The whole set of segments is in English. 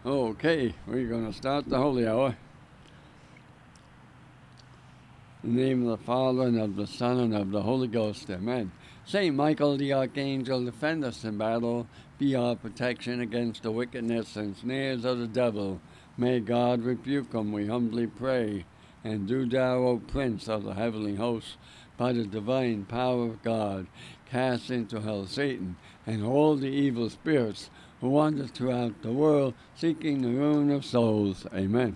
Okay, we're going to start the Holy Hour. In the name of the Father, and of the Son, and of the Holy Ghost. Amen. Saint Michael the Archangel, defend us in battle. Be our protection against the wickedness and snares of the devil. May God rebuke him, we humbly pray. And do thou, O Prince of the heavenly hosts, by the divine power of God, cast into hell Satan and all the evil spirits who wander throughout the world, seeking the ruin of souls. Amen.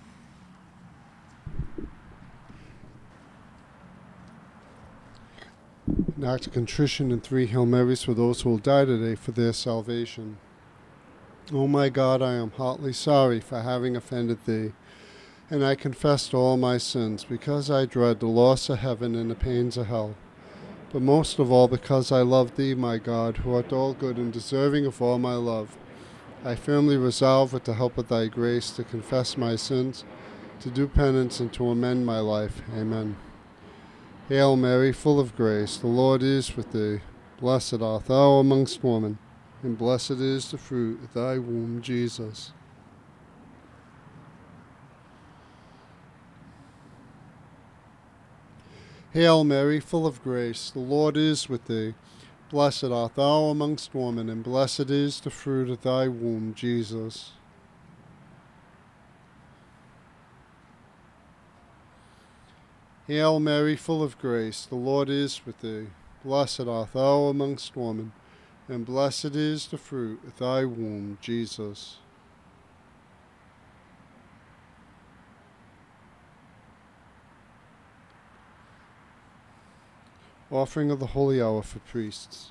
An act of contrition and 3 Hail Marys for those who will die today for their salvation. O my God, I am heartily sorry for having offended thee, and I confess all my sins, because I dread the loss of heaven and the pains of hell. But most of all, because I love thee, my God, who art all good and deserving of all my love. I firmly resolve, with the help of thy grace, to confess my sins, to do penance, and to amend my life. Amen. Hail Mary, full of grace, the Lord is with thee. Blessed art thou amongst women, and blessed is the fruit of thy womb, Jesus. Hail Mary, full of grace, the Lord is with thee. Blessed art thou amongst women, and blessed is the fruit of thy womb, Jesus. Hail Mary, full of grace, the Lord is with thee. Blessed art thou amongst women, and blessed is the fruit of thy womb, Jesus. Offering of the Holy Hour for priests.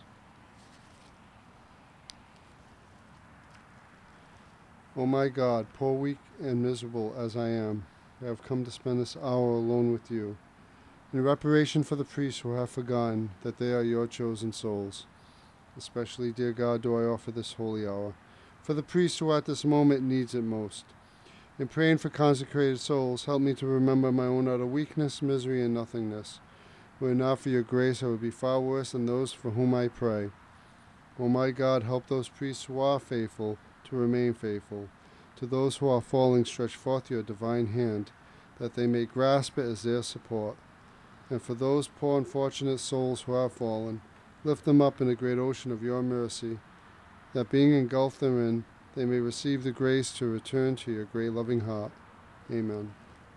O my God, poor, weak, and miserable as I am, I have come to spend this hour alone with you. In reparation for the priests who have forgotten that they are your chosen souls, especially, dear God, do I offer this holy hour for the priest who at this moment needs it most. In praying for consecrated souls, help me to remember my own utter weakness, misery, and nothingness. Were it not for your grace, I would be far worse than those for whom I pray. O my God, help those priests who are faithful to remain faithful. To those who are falling, stretch forth your divine hand, that they may grasp it as their support. And for those poor unfortunate souls who have fallen, lift them up in the great ocean of your mercy, that being engulfed therein, they may receive the grace to return to your great loving heart. Amen.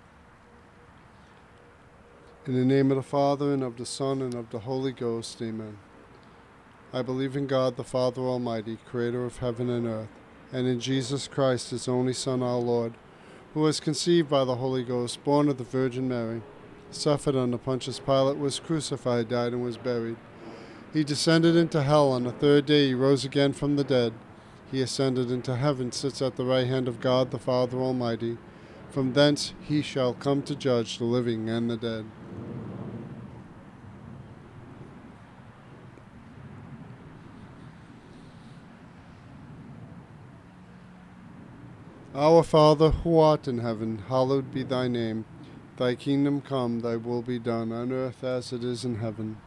In the name of the Father, and of the Son, and of the Holy Ghost. Amen. I believe in God, the Father Almighty, creator of heaven and earth, and in Jesus Christ, his only Son, our Lord, who was conceived by the Holy Ghost, born of the Virgin Mary, suffered under Pontius Pilate, was crucified, died, and was buried. He descended into hell. On the third day he rose again from the dead. He ascended into heaven, sits at the right hand of God the Father Almighty. From thence he shall come to judge the living and the dead. Our Father, who art in heaven, hallowed be thy name. Thy kingdom come, thy will be done, on earth as it is in heaven.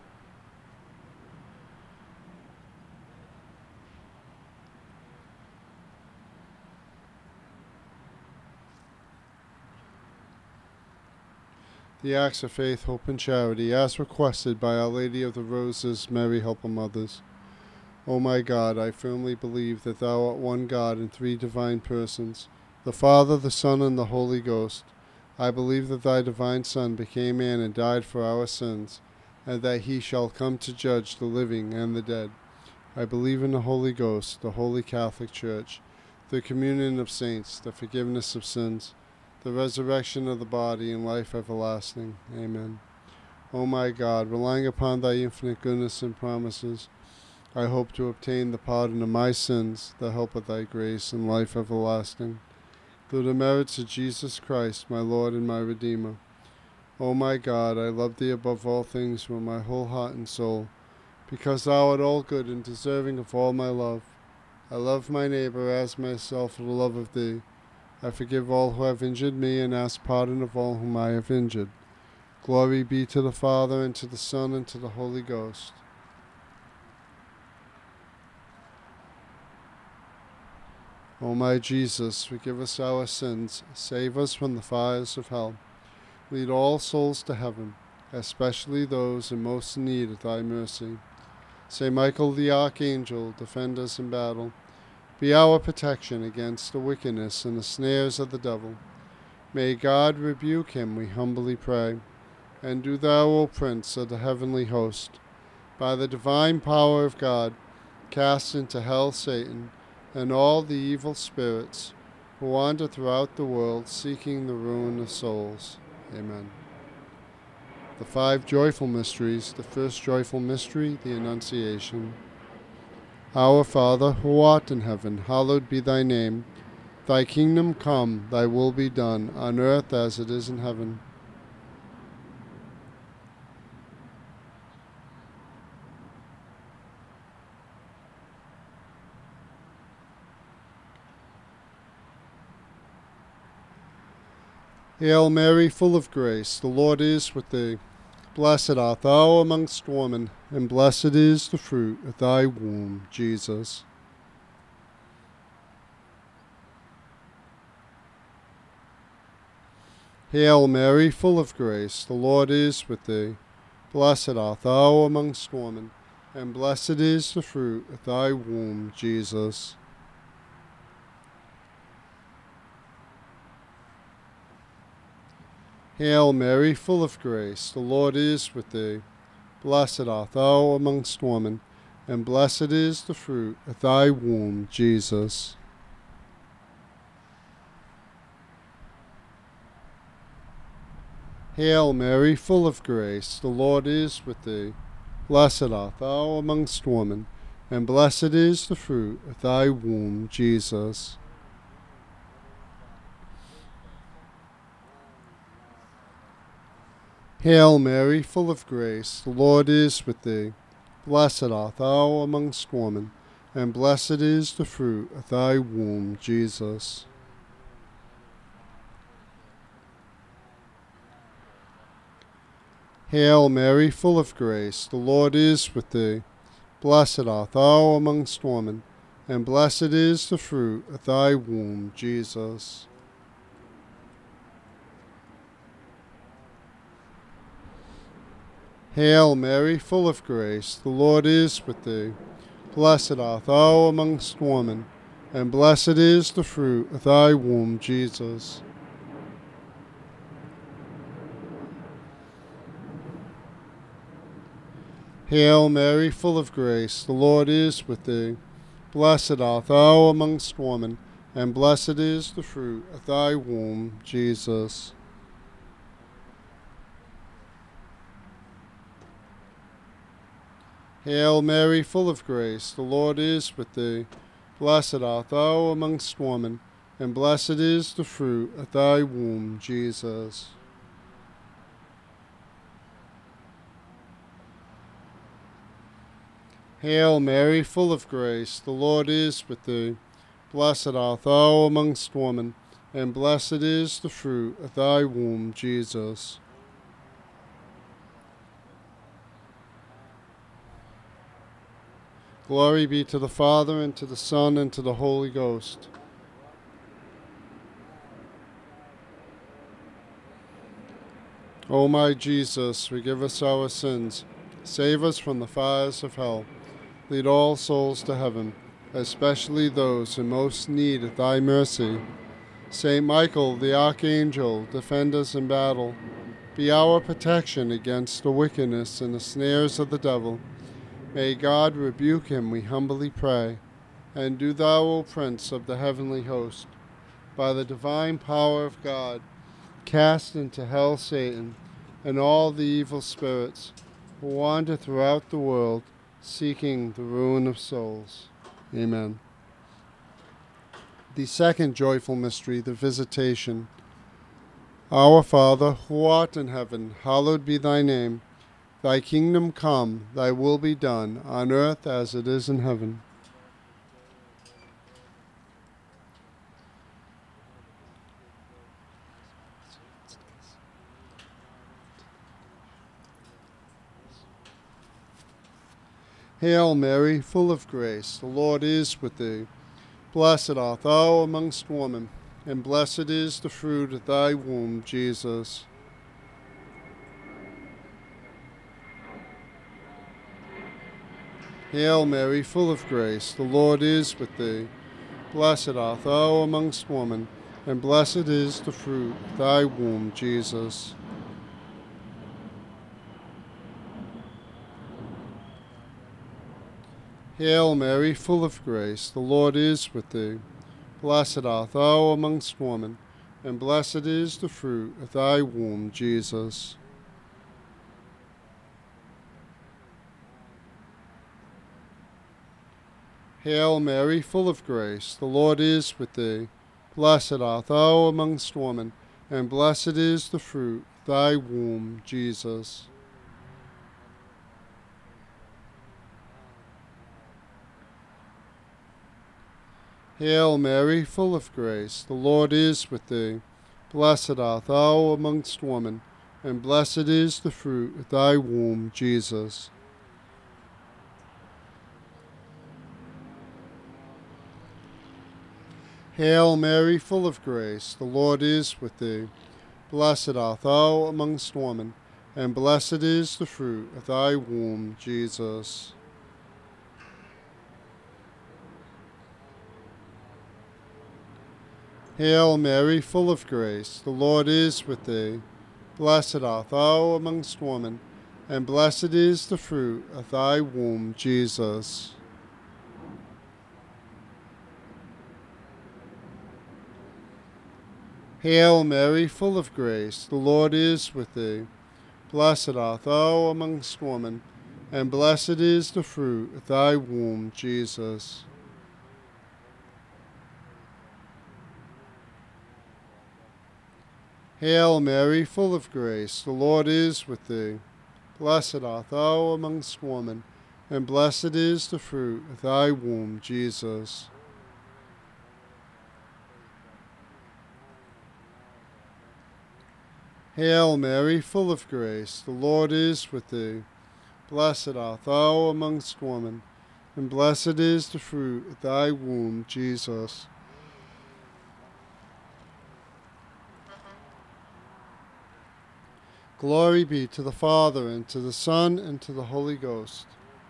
The acts of faith, hope, and charity, as requested by Our Lady of the Roses, Mary, help of mothers. O my God, I firmly believe that thou art one God in 3 divine persons, the Father, the Son, and the Holy Ghost. I believe that thy divine Son became man and died for our sins, and that he shall come to judge the living and the dead. I believe in the Holy Ghost, the Holy Catholic Church, the communion of saints, the forgiveness of sins, the resurrection of the body, and life everlasting. Amen. O my God, relying upon thy infinite goodness and promises, I hope to obtain the pardon of my sins, the help of thy grace, and life everlasting, through the merits of Jesus Christ, my Lord and my Redeemer. O my God, I love thee above all things with my whole heart and soul, because thou art all good and deserving of all my love. I love my neighbor as myself for the love of thee. I forgive all who have injured me, and ask pardon of all whom I have injured. Glory be to the Father, and to the Son, and to the Holy Ghost. O my Jesus, forgive us our sins, save us from the fires of hell. Lead all souls to heaven, especially those in most need of thy mercy. Saint Michael the Archangel, defend us in battle. Be our protection against the wickedness and the snares of the devil. May God rebuke him, we humbly pray. And do thou, O Prince of the heavenly host, by the divine power of God, cast into hell Satan and all the evil spirits who wander throughout the world seeking the ruin of souls. Amen. The 5 joyful mysteries. The first joyful mystery, the Annunciation. Our Father, who art in heaven, hallowed be thy name. Thy kingdom come, thy will be done, on earth as it is in heaven. Hail Mary, full of grace, the Lord is with thee. Blessed art thou amongst women, and blessed is the fruit of thy womb, Jesus. Hail Mary, full of grace, the Lord is with thee. Blessed art thou amongst women, and blessed is the fruit of thy womb, Jesus. Hail Mary, full of grace, the Lord is with thee. Blessed art thou amongst women, and blessed is the fruit of thy womb, Jesus. Hail Mary, full of grace, the Lord is with thee. Blessed art thou amongst women, and blessed is the fruit of thy womb, Jesus. Hail Mary, full of grace, the Lord is with thee. Blessed art thou amongst women, and blessed is the fruit of thy womb, Jesus. Hail Mary, full of grace, the Lord is with thee. Blessed art thou amongst women, and blessed is the fruit of thy womb, Jesus. Hail Mary, full of grace, the Lord is with thee. Blessed art thou amongst women, and blessed is the fruit of thy womb, Jesus. Hail Mary, full of grace, the Lord is with thee. Blessed art thou amongst women, and blessed is the fruit of thy womb, Jesus. Hail Mary, full of grace, the Lord is with thee. Blessed art thou amongst women, and blessed is the fruit of thy womb, Jesus. Hail Mary, full of grace, the Lord is with thee. Blessed art thou amongst women, and blessed is the fruit of thy womb, Jesus. Glory be to the Father, and to the Son, and to the Holy Ghost. O my Jesus, forgive us our sins, save us from the fires of hell. Lead all souls to heaven, especially those in most need of thy mercy. Saint Michael the Archangel, defend us in battle. Be our protection against the wickedness and the snares of the devil. May God rebuke him, we humbly pray. And do thou, O Prince of the heavenly host, by the divine power of God, cast into hell Satan and all the evil spirits who wander throughout the world seeking the ruin of souls. Amen. The second joyful mystery, the Visitation. Our Father, who art in heaven, hallowed be thy name. Thy kingdom come, thy will be done, on earth as it is in heaven. Hail Mary, full of grace, the Lord is with thee. Blessed art thou amongst women, and blessed is the fruit of thy womb, Jesus. Hail Mary, full of grace, the Lord is with thee. Blessed art thou amongst women, and blessed is the fruit of thy womb, Jesus. Hail Mary, full of grace, the Lord is with thee. Blessed art thou amongst women, and blessed is the fruit of thy womb, Jesus. Hail Mary, full of grace, the Lord is with thee. Blessed art thou amongst women, and blessed is the fruit of thy womb, Jesus. Hail Mary, full of grace, the Lord is with thee. Blessed art thou amongst women, and blessed is the fruit of thy womb, Jesus. Hail Mary, full of grace, the Lord is with thee. Blessed art thou amongst women, and blessed is the fruit of thy womb, Jesus. Hail Mary, full of grace, the Lord is with thee. Blessed art thou amongst women, and blessed is the fruit of thy womb, Jesus. Hail Mary, full of grace, the Lord is with thee. Blessed art thou amongst women, and blessed is the fruit of thy womb, Jesus. Hail Mary, full of grace, the Lord is with thee. Blessed art thou amongst women, and blessed is the fruit of thy womb, Jesus. Hail Mary, full of grace, the Lord is with thee. Blessed art thou amongst women, and blessed is the fruit of thy womb, Jesus. Glory be to the Father, and to the Son, and to the Holy Ghost.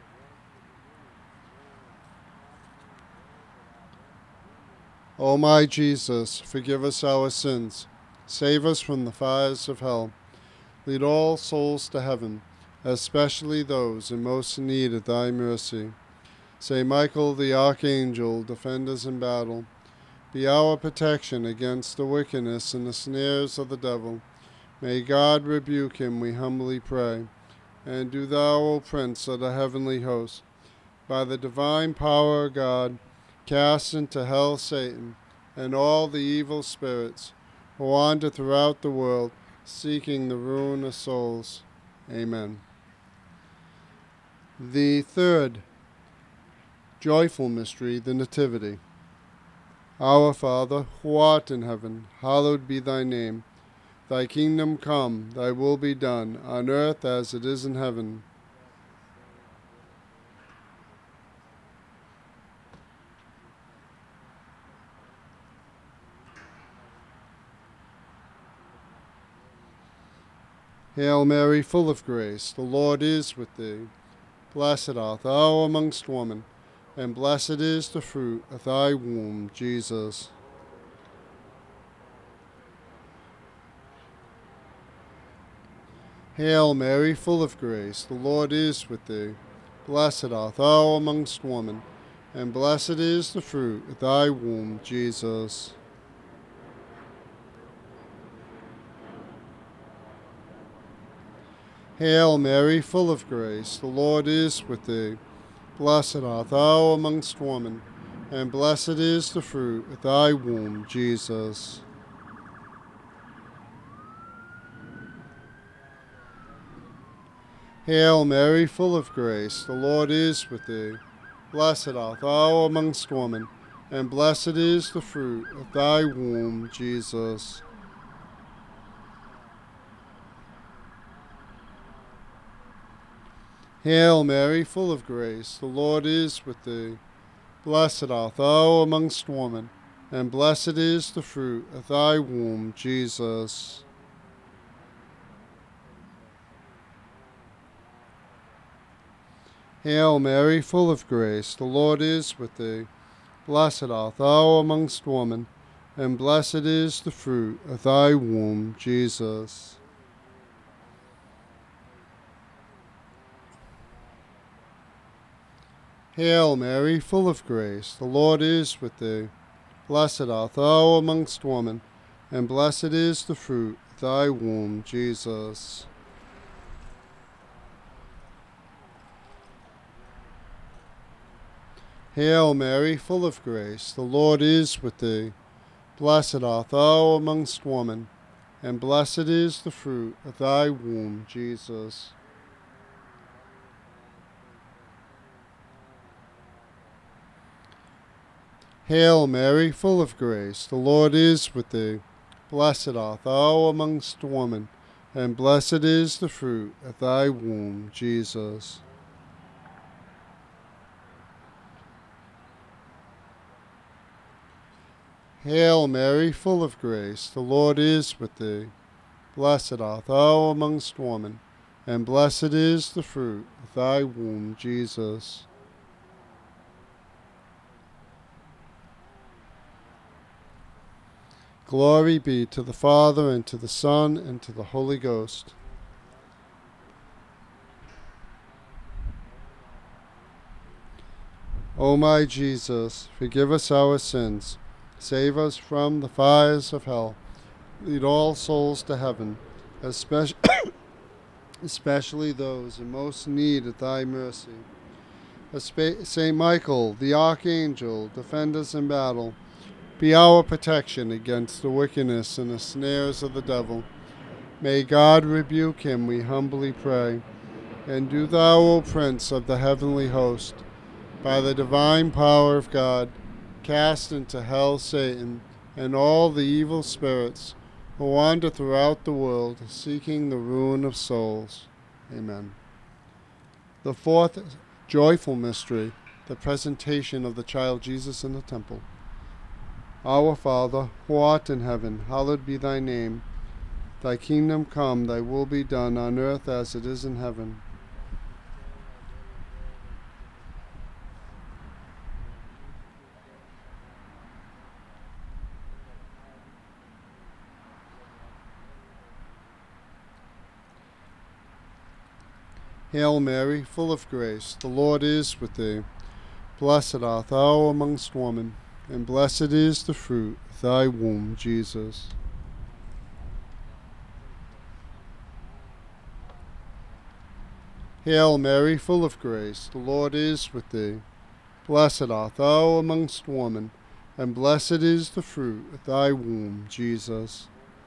O my Jesus, forgive us our sins, save us from the fires of hell, lead all souls to heaven, especially those in most need of thy mercy. Saint Michael the Archangel, defend us in battle. Be our protection against the wickedness and the snares of the devil. May God rebuke him, we humbly pray. And do thou, O Prince of the heavenly host, by the divine power of God, cast into hell Satan and all the evil spirits who wander throughout the world, seeking the ruin of souls. Amen. The third joyful mystery, the Nativity. Our Father, who art in heaven, hallowed be thy name. Thy kingdom come, thy will be done, on earth as it is in heaven. Hail Mary, full of grace, the Lord is with thee. Blessed art thou amongst women, and blessed is the fruit of thy womb, Jesus. Hail Mary, full of grace, the Lord is with thee. Blessed art thou amongst women, and blessed is the fruit of thy womb, Jesus. Hail Mary, full of grace, the Lord is with thee. Blessed art thou amongst women, and blessed is the fruit of thy womb, Jesus. Hail Mary, full of grace, the Lord is with thee. Blessed art thou amongst women, and blessed is the fruit of thy womb, Jesus. Hail Mary, full of grace, the Lord is with thee. Blessed art thou amongst women, and blessed is the fruit of thy womb, Jesus. Hail Mary, full of grace, the Lord is with thee. Blessed art thou amongst women, and blessed is the fruit of thy womb, Jesus. Hail Mary, full of grace, the Lord is with thee. Blessed art thou amongst women, and blessed is the fruit of thy womb, Jesus. Hail Mary, full of grace, the Lord is with thee. Blessed art thou amongst women, and blessed is the fruit of thy womb, Jesus. Hail Mary, full of grace, the Lord is with thee. Blessed art thou amongst women, and blessed is the fruit of thy womb, Jesus. Hail Mary, full of grace, the Lord is with thee. Blessed art thou amongst women, and blessed is the fruit of thy womb, Jesus. Glory be to the Father, and to the Son, and to the Holy Ghost. O my Jesus, forgive us our sins, save us from the fires of hell, lead all souls to heaven, especially those in most need of thy mercy. Saint Michael, the Archangel, defend us in battle. Be our protection against the wickedness and the snares of the devil. May God rebuke him, we humbly pray. And do thou, O Prince of the heavenly host, by the divine power of God, cast into hell Satan and all the evil spirits who wander throughout the world, seeking the ruin of souls. Amen. The fourth joyful mystery, the presentation of the child Jesus in the temple. Our Father, who art in heaven, hallowed be thy name. Thy kingdom come, thy will be done on earth as it is in heaven. Hail Mary, full of grace, the Lord is with thee. Blessed art thou amongst women, and blessed is the fruit of thy womb, Jesus. Hail Mary, full of grace, the Lord is with thee. Blessed art thou amongst women, and blessed is the fruit of thy womb, Jesus.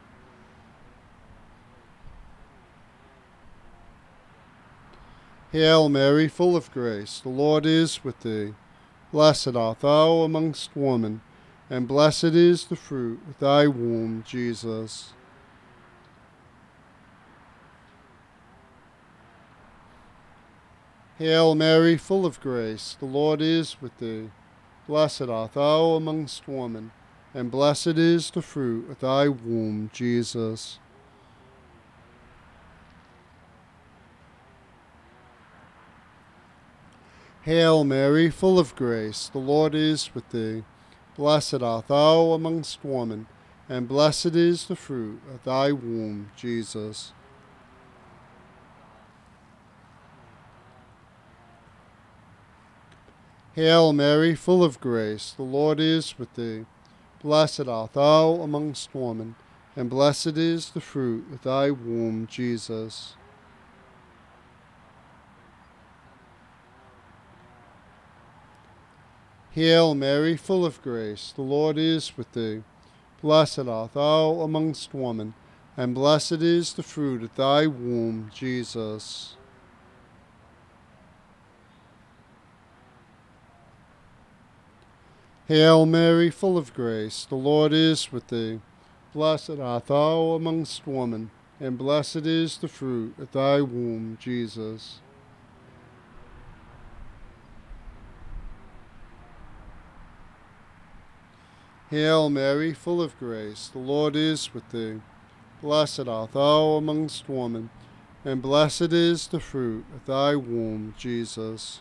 Hail Mary, full of grace, the Lord is with thee. Blessed art thou amongst women, and blessed is the fruit of thy womb, Jesus. Hail Mary, full of grace, the Lord is with thee. Blessed art thou amongst women, and blessed is the fruit of thy womb, Jesus. Hail Mary, full of grace, the Lord is with thee. Blessed art thou amongst women, and blessed is the fruit of thy womb, Jesus. Hail Mary, full of grace, the Lord is with thee. Blessed art thou amongst women, and blessed is the fruit of thy womb, Jesus. Hail Mary, full of grace, the Lord is with thee. Blessed art thou amongst women, and blessed is the fruit of thy womb, Jesus. Hail Mary, full of grace, the Lord is with thee. Blessed art thou amongst women, and blessed is the fruit of thy womb, Jesus. Hail Mary, full of grace, the Lord is with thee. Blessed art thou amongst women, and blessed is the fruit of thy womb, Jesus.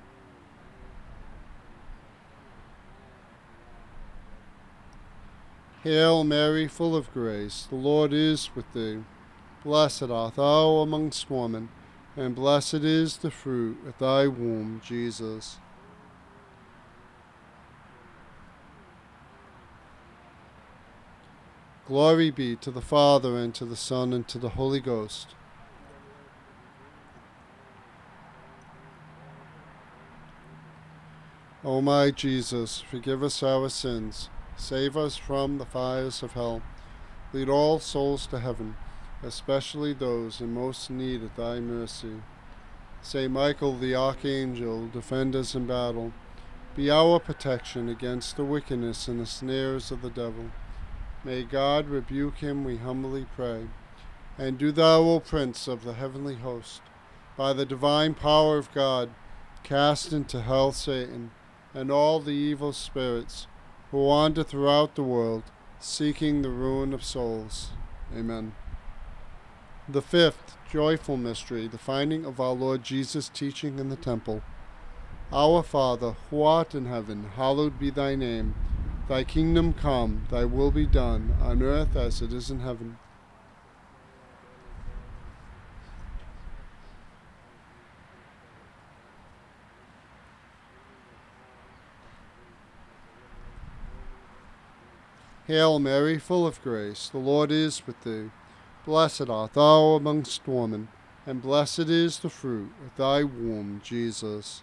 Hail Mary, full of grace, the Lord is with thee. Blessed art thou amongst women, and blessed is the fruit of thy womb, Jesus. Glory be to the Father, and to the Son, and to the Holy Ghost. O my Jesus, forgive us our sins, save us from the fires of hell, lead all souls to heaven, especially those in most need of thy mercy. Saint Michael the Archangel, defend us in battle. Be our protection against the wickedness and the snares of the devil. May God rebuke him, we humbly pray. And do thou, O Prince of the heavenly host, by the divine power of God, cast into hell Satan and all the evil spirits who wander throughout the world, seeking the ruin of souls. Amen. The fifth joyful mystery, the finding of our Lord Jesus teaching in the temple. Our Father, who art in heaven, hallowed be thy name. Thy kingdom come, thy will be done, on earth as it is in heaven. Hail Mary, full of grace, the Lord is with thee. Blessed art thou amongst women, and blessed is the fruit of thy womb, Jesus.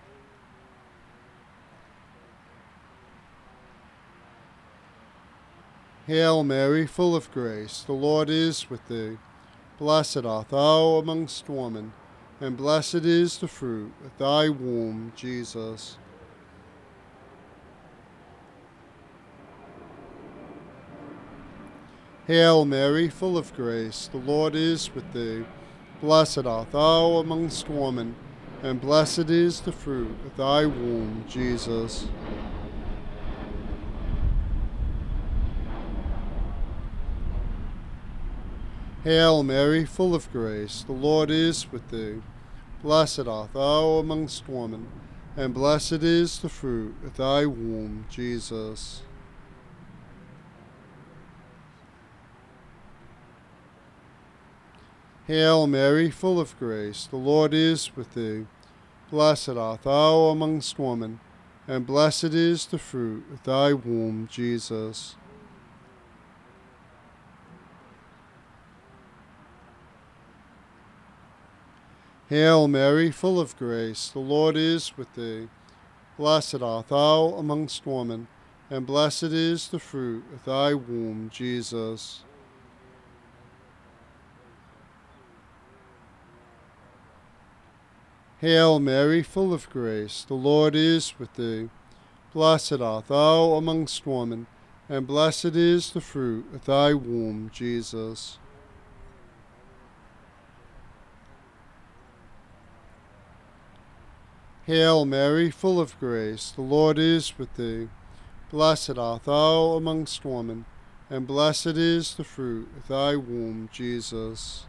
Hail Mary, full of grace, the Lord is with thee. Blessed art thou amongst women, and blessed is the fruit of thy womb, Jesus. Hail Mary, full of grace, the Lord is with thee. Blessed art thou amongst women, and blessed is the fruit of thy womb, Jesus. Hail Mary, full of grace, the Lord is with thee. Blessed art thou amongst women, and blessed is the fruit of thy womb, Jesus. Hail Mary, full of grace, the Lord is with thee. Blessed art thou amongst women, and blessed is the fruit of thy womb, Jesus. Hail Mary, full of grace, the Lord is with thee. Blessed art thou amongst women, and blessed is the fruit of thy womb, Jesus. Hail Mary, full of grace, the Lord is with thee. Blessed art thou amongst women, and blessed is the fruit of thy womb, Jesus. Hail Mary, full of grace, the Lord is with thee. Blessed art thou amongst women, and blessed is the fruit of thy womb, Jesus.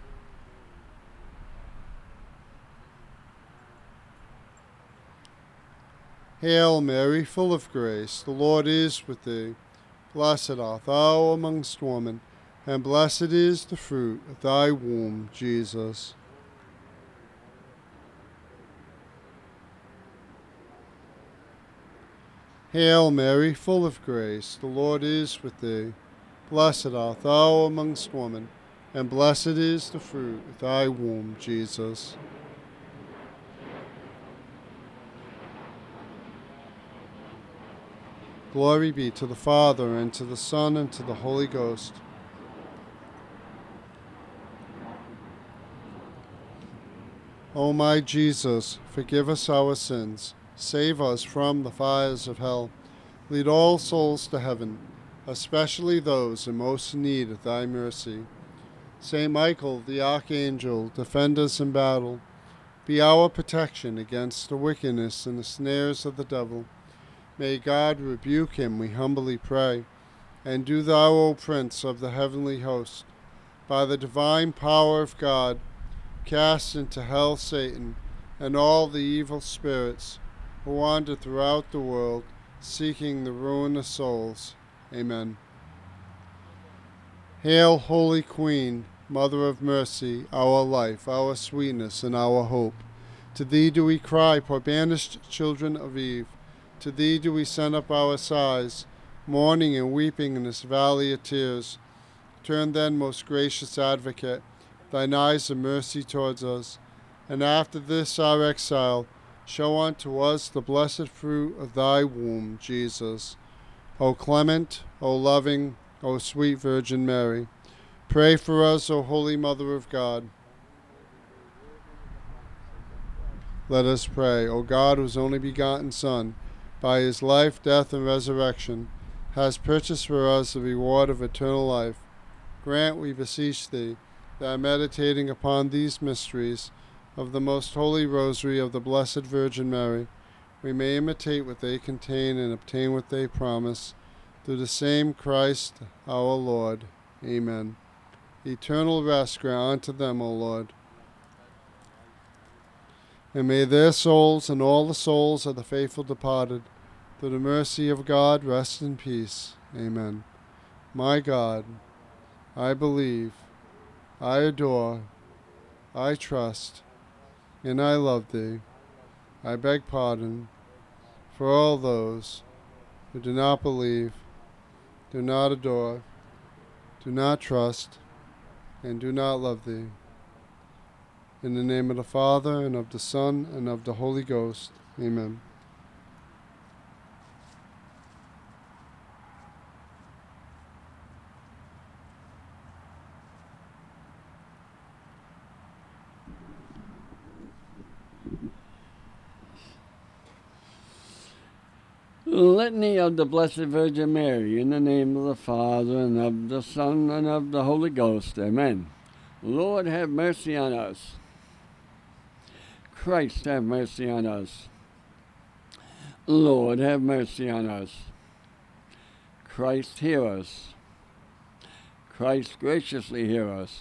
Hail Mary, full of grace, the Lord is with thee. Blessed art thou amongst women, and blessed is the fruit of thy womb, Jesus. Hail Mary, full of grace, the Lord is with thee. Blessed art thou amongst women, and blessed is the fruit of thy womb, Jesus. Glory be to the Father, and to the Son, and to the Holy Ghost. O my Jesus, forgive us our sins, save us from the fires of hell, lead all souls to heaven, especially those in most need of thy mercy. Saint Michael the Archangel, defend us in battle. Be our protection against the wickedness and the snares of the devil. May God rebuke him, we humbly pray. And do thou, O Prince of the heavenly host, by the divine power of God, cast into hell Satan and all the evil spirits who wander throughout the world, seeking the ruin of souls. Amen. Hail, Holy Queen, Mother of Mercy, our life, our sweetness, and our hope. To thee do we cry, poor banished children of Eve. To thee do we send up our sighs, mourning and weeping in this valley of tears. Turn then, most gracious Advocate, thine eyes of mercy towards us, and after this our exile, show unto us the blessed fruit of thy womb, Jesus. O clement, O loving, O sweet Virgin Mary, pray for us, O Holy Mother of God. Let us pray. O God, whose only begotten Son, by his life, death, and resurrection, has purchased for us the reward of eternal life, grant, we beseech thee, that meditating upon these mysteries of the most holy rosary of the Blessed Virgin Mary, we may imitate what they contain and obtain what they promise, through the same Christ our Lord. Amen. Eternal rest grant unto them, O Lord. And may their souls and all the souls of the faithful departed, through the mercy of God, rest in peace. Amen. My God, I believe, I adore, I trust, and I love thee. I beg pardon for all those who do not believe, do not adore, do not trust, and do not love thee. In the name of the Father, and of the Son, and of the Holy Ghost. Amen. Litany of the Blessed Virgin Mary, in the name of the Father, and of the Son, and of the Holy Ghost. Amen. Lord, have mercy on us. Christ, have mercy on us. Lord, have mercy on us. Christ, hear us. Christ, graciously hear us.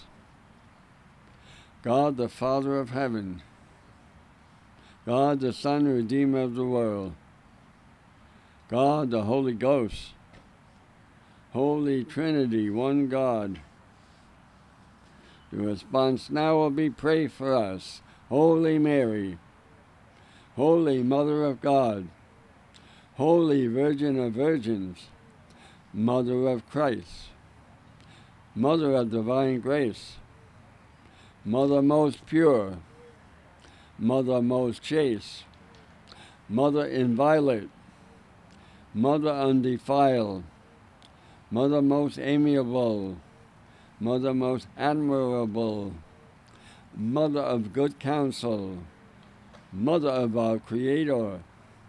God, the Father of heaven. God, the Son, Redeemer of the world. God, the Holy Ghost, Holy Trinity, one God. The response now will be, pray for us. Holy Mary, Holy Mother of God, Holy Virgin of Virgins, Mother of Christ, Mother of divine grace, Mother most pure, Mother most chaste, Mother inviolate, Mother undefiled, Mother most amiable, Mother most admirable, Mother of good counsel, Mother of our Creator,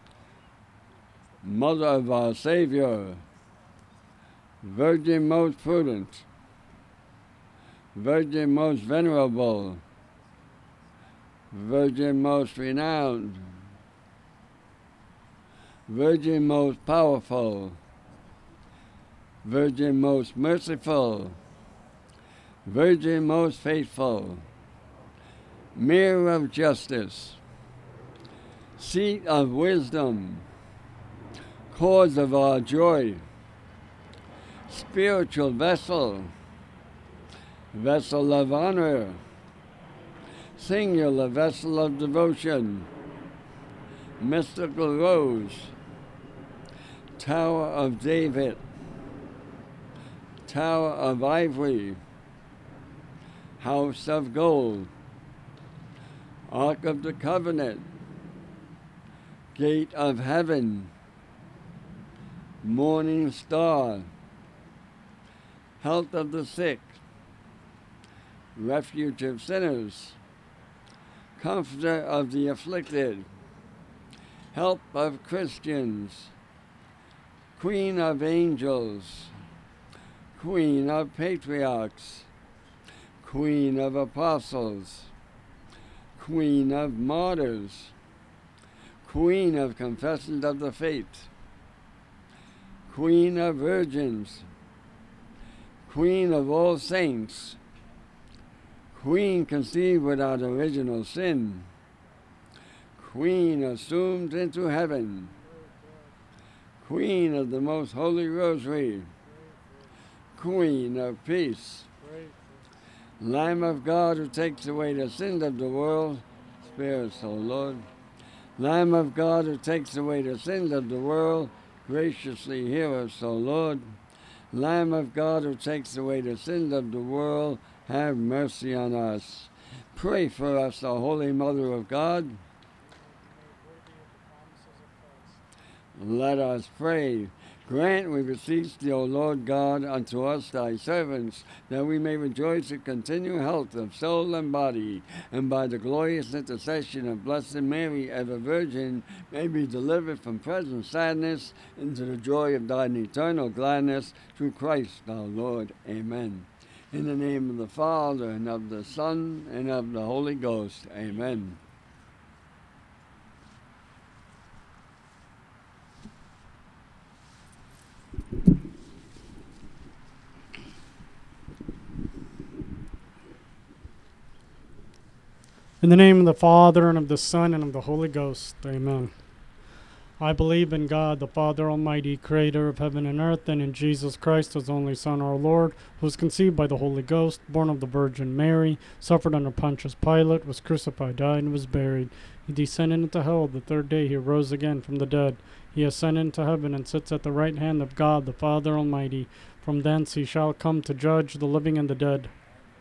Mother of our Savior, Virgin most prudent, Virgin most venerable, Virgin most renowned, Virgin most powerful, Virgin most merciful, Virgin most faithful, Mirror of justice, Seat of wisdom, Cause of our joy, Spiritual vessel, Vessel of honor, Singular vessel of devotion, Mystical rose, Tower of David, Tower of ivory, House of gold, Ark of the Covenant, Gate of heaven, Morning star, Health of the sick, Refuge of sinners, Comforter of the afflicted, Help of Christians, Queen of angels, Queen of patriarchs, Queen of apostles, Queen of martyrs, Queen of confessors of the faith, Queen of virgins, Queen of all saints, Queen conceived without original sin, Queen assumed into heaven, Queen of the most holy rosary, Queen of peace, Lamb of God who takes away the sins of the world, spare us, O Lord. Lamb of God who takes away the sins of the world, graciously hear us, O Lord. Lamb of God who takes away the sins of the world, have mercy on us. Pray for us, the Holy Mother of God. Let us pray. Grant, we beseech thee, O Lord God, unto us thy servants, that we may rejoice in continual health of soul and body, and by the glorious intercession of Blessed Mary, ever Virgin, may be delivered from present sadness into the joy of thine eternal gladness, through Christ our Lord. Amen. In the name of the Father, and of the Son, and of the Holy Ghost. Amen. In the name of the Father, and of the Son, and of the Holy Ghost. Amen. I believe in God, the Father Almighty, creator of heaven and earth, and in Jesus Christ, his only Son, our Lord, who was conceived by the Holy Ghost, born of the Virgin Mary, suffered under Pontius Pilate, was crucified, died, and was buried. He descended into hell. The third day he rose again from the dead. He ascended into heaven and sits at the right hand of God, the Father Almighty. From thence he shall come to judge the living and the dead.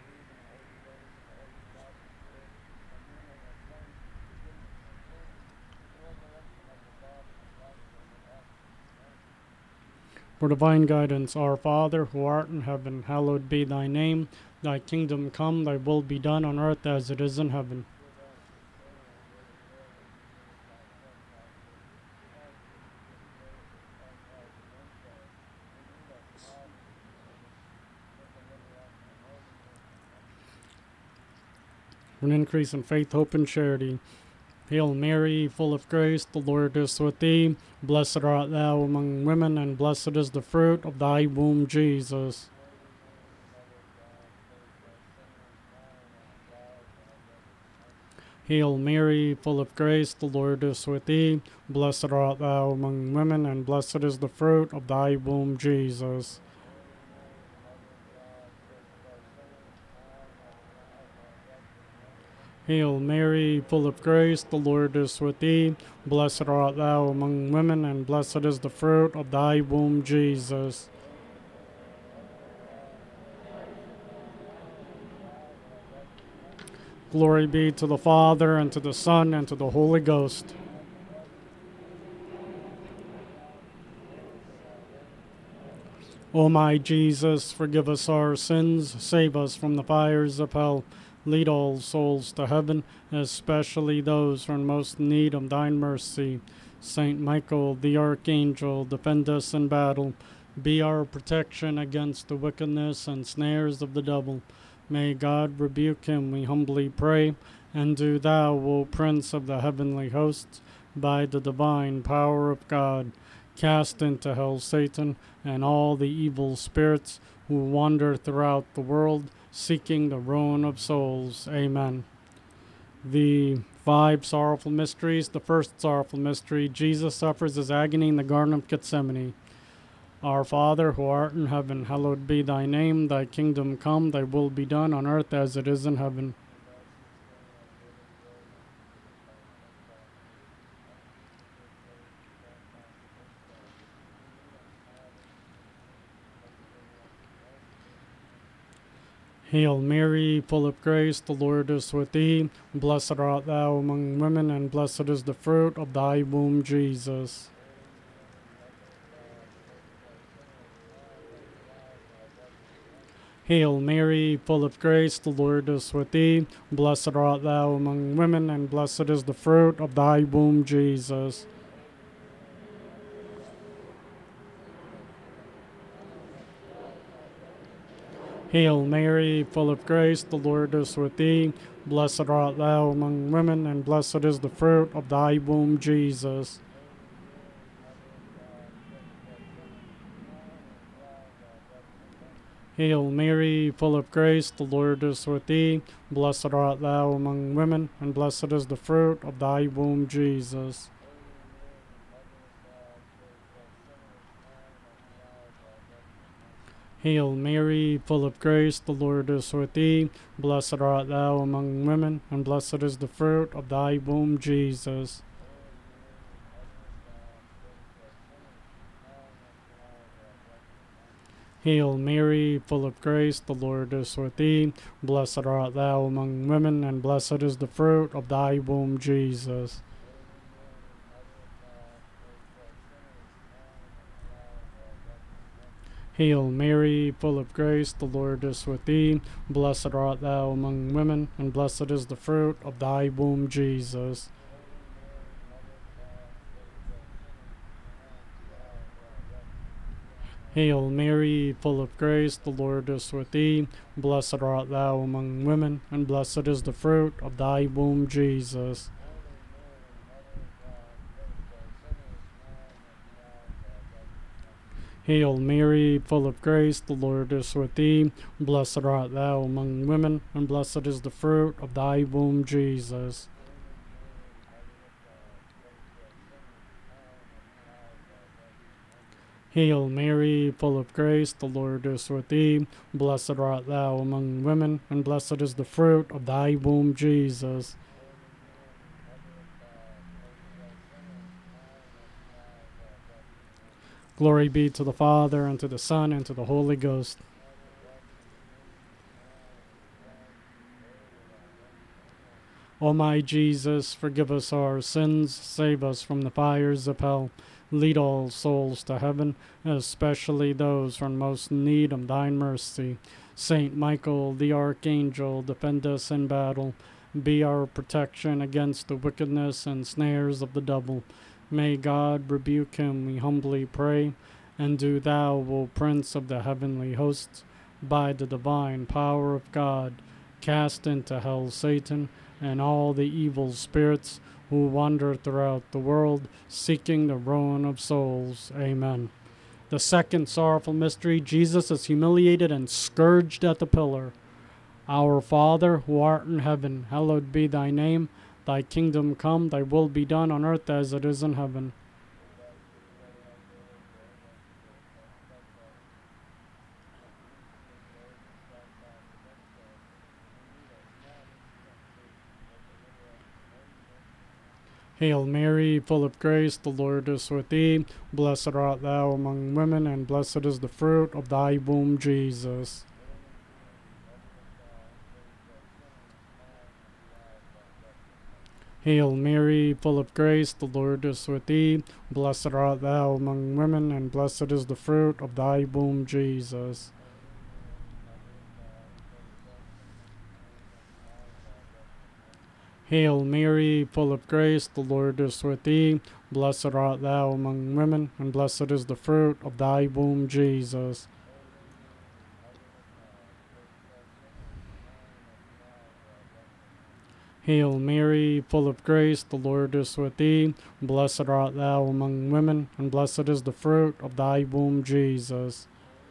For divine guidance, our Father, who art in heaven, hallowed be thy name. Thy kingdom come, thy will be done on earth as it is in heaven. For an increase in faith, hope, and charity. Hail Mary, full of grace, the Lord is with thee. Blessed art thou among women, and blessed is the fruit of thy womb, Jesus. Hail Mary, full of grace, the Lord is with thee. Blessed art thou among women, and blessed is the fruit of thy womb, Jesus. Hail Mary, full of grace, the Lord is with thee. Blessed art thou among women, and blessed is the fruit of thy womb, Jesus. Glory be to the Father, and to the Son, and to the Holy Ghost. O my Jesus, forgive us our sins, save us from the fires of hell. Lead all souls to heaven, especially those who are in most need of thine mercy. Saint Michael, the Archangel, defend us in battle. Be our protection against the wickedness and snares of the devil. May God rebuke him, we humbly pray. And do thou, O Prince of the heavenly hosts, by the divine power of God, cast into hell Satan and all the evil spirits who wander throughout the world, seeking the ruin of souls. Amen. The 5 sorrowful mysteries. The first sorrowful mystery, Jesus suffers his agony in the Garden of Gethsemane. Our Father, who art in heaven, hallowed be thy name. Thy kingdom come, thy will be done on earth as it is in heaven. Hail Mary, full of grace, the Lord is with thee. Blessed art thou among women, and blessed is the fruit of thy womb, Jesus. Hail Mary, full of grace, the Lord is with thee. Blessed art thou among women, and blessed is the fruit of thy womb, Jesus. Hail Mary, full of grace, the Lord is with thee. Blessed art thou among women, and blessed is the fruit of thy womb, Jesus. Hail Mary, full of grace, the Lord is with thee. Blessed art thou among women, and blessed is the fruit of thy womb, Jesus. Hail Mary, full of grace, the Lord is with thee. Blessed art thou among women, and blessed is the fruit of thy womb, Jesus. Hail Mary, full of grace, the Lord is with thee. Blessed art thou among women, and blessed is the fruit of thy womb, Jesus. Hail Mary, full of grace, the Lord is with thee. Blessed art thou among women, and blessed is the fruit of thy womb, Jesus. Hail Mary, full of grace, the Lord is with thee. Blessed art thou among women, and blessed is the fruit of thy womb, Jesus. Hail Mary, full of grace, the Lord is with thee. Blessed art thou among women, and blessed is the fruit of thy womb, Jesus. Hail Mary, full of grace, the Lord is with thee. Blessed art thou among women, and blessed is the fruit of thy womb, Jesus. Glory be to the Father, and to the Son, and to the Holy Ghost. O my Jesus, forgive us our sins, save us from the fires of hell. Lead all souls to heaven, especially those who are in most need of thine mercy. Saint Michael, the Archangel, defend us in battle. Be our protection against the wickedness and snares of the devil. May God rebuke him, we humbly pray. And do thou, O Prince of the heavenly hosts, by the divine power of God, cast into hell Satan and all the evil spirits who wander throughout the world, seeking the ruin of souls. Amen. The second sorrowful mystery, Jesus is humiliated and scourged at the pillar. Our Father, who art in heaven, hallowed be thy name. Thy kingdom come, thy will be done on earth as it is in heaven. Hail Mary, full of grace, the Lord is with thee. Blessed art thou among women, and blessed is the fruit of thy womb, Jesus. Hail Mary, full of grace, the Lord is with thee. Blessed art thou among women, and blessed is the fruit of thy womb, Jesus. Hail Mary, full of grace, the Lord is with thee. Blessed art thou among women, and blessed is the fruit of thy womb, Jesus. Hail Mary, full of grace, the Lord is with thee. Blessed art thou among women, and blessed is the fruit of thy womb, Jesus.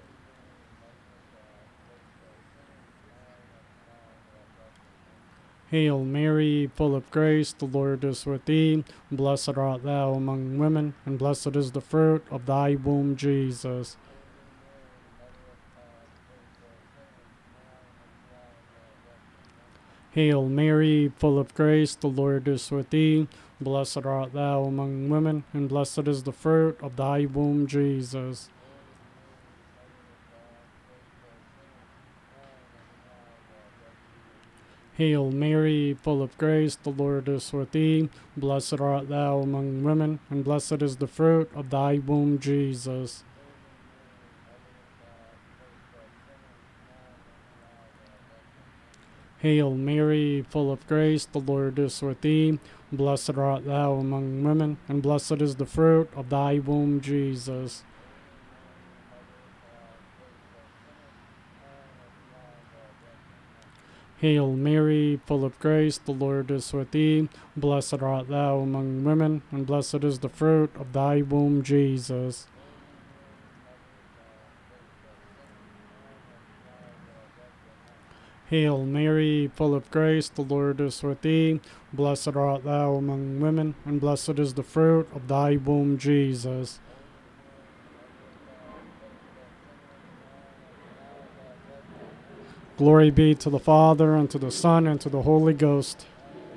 Hail Mary, full of grace, the Lord is with thee. Blessed art thou among women, and blessed is the fruit of thy womb, Jesus. Hail Mary, full of grace, the Lord is with thee. Blessed art thou among women, and blessed is the fruit of thy womb, Jesus. Hail Mary, full of grace, the Lord is with thee. Blessed art thou among women, and blessed is the fruit of thy womb, Jesus. Hail Mary, full of grace, the Lord is with thee. Blessed art thou among women, and blessed is the fruit of thy womb, Jesus. Hail Mary, full of grace, the Lord is with thee. Blessed art thou among women, and blessed is the fruit of thy womb, Jesus. Hail Mary, full of grace, the Lord is with thee. Blessed art thou among women, and blessed is the fruit of thy womb, Jesus. Glory be to the Father, and to the Son, and to the Holy Ghost.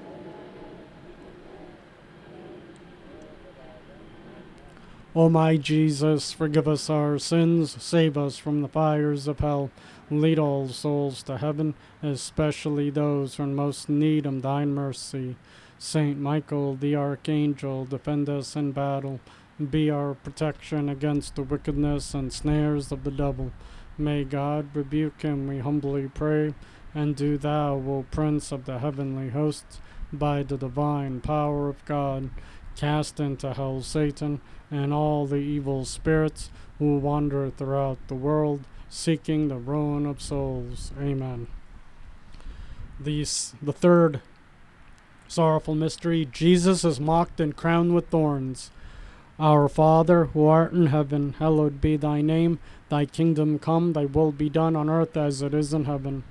O my Jesus, forgive us our sins, save us from the fires of hell, lead all souls to heaven, especially those who are in most need of thine mercy. Saint Michael, the Archangel, defend us in battle, be our protection against the wickedness and snares of the devil. May God rebuke him, we humbly pray, and do thou, O Prince of the heavenly hosts, by the divine power of God, cast into hell Satan and all the evil spirits who wander throughout the world, seeking the ruin of souls. Amen. The third sorrowful mystery, Jesus is mocked and crowned with thorns. Our Father, who art in heaven, hallowed be thy name. Thy kingdom come, thy will be done on earth as it is in heaven.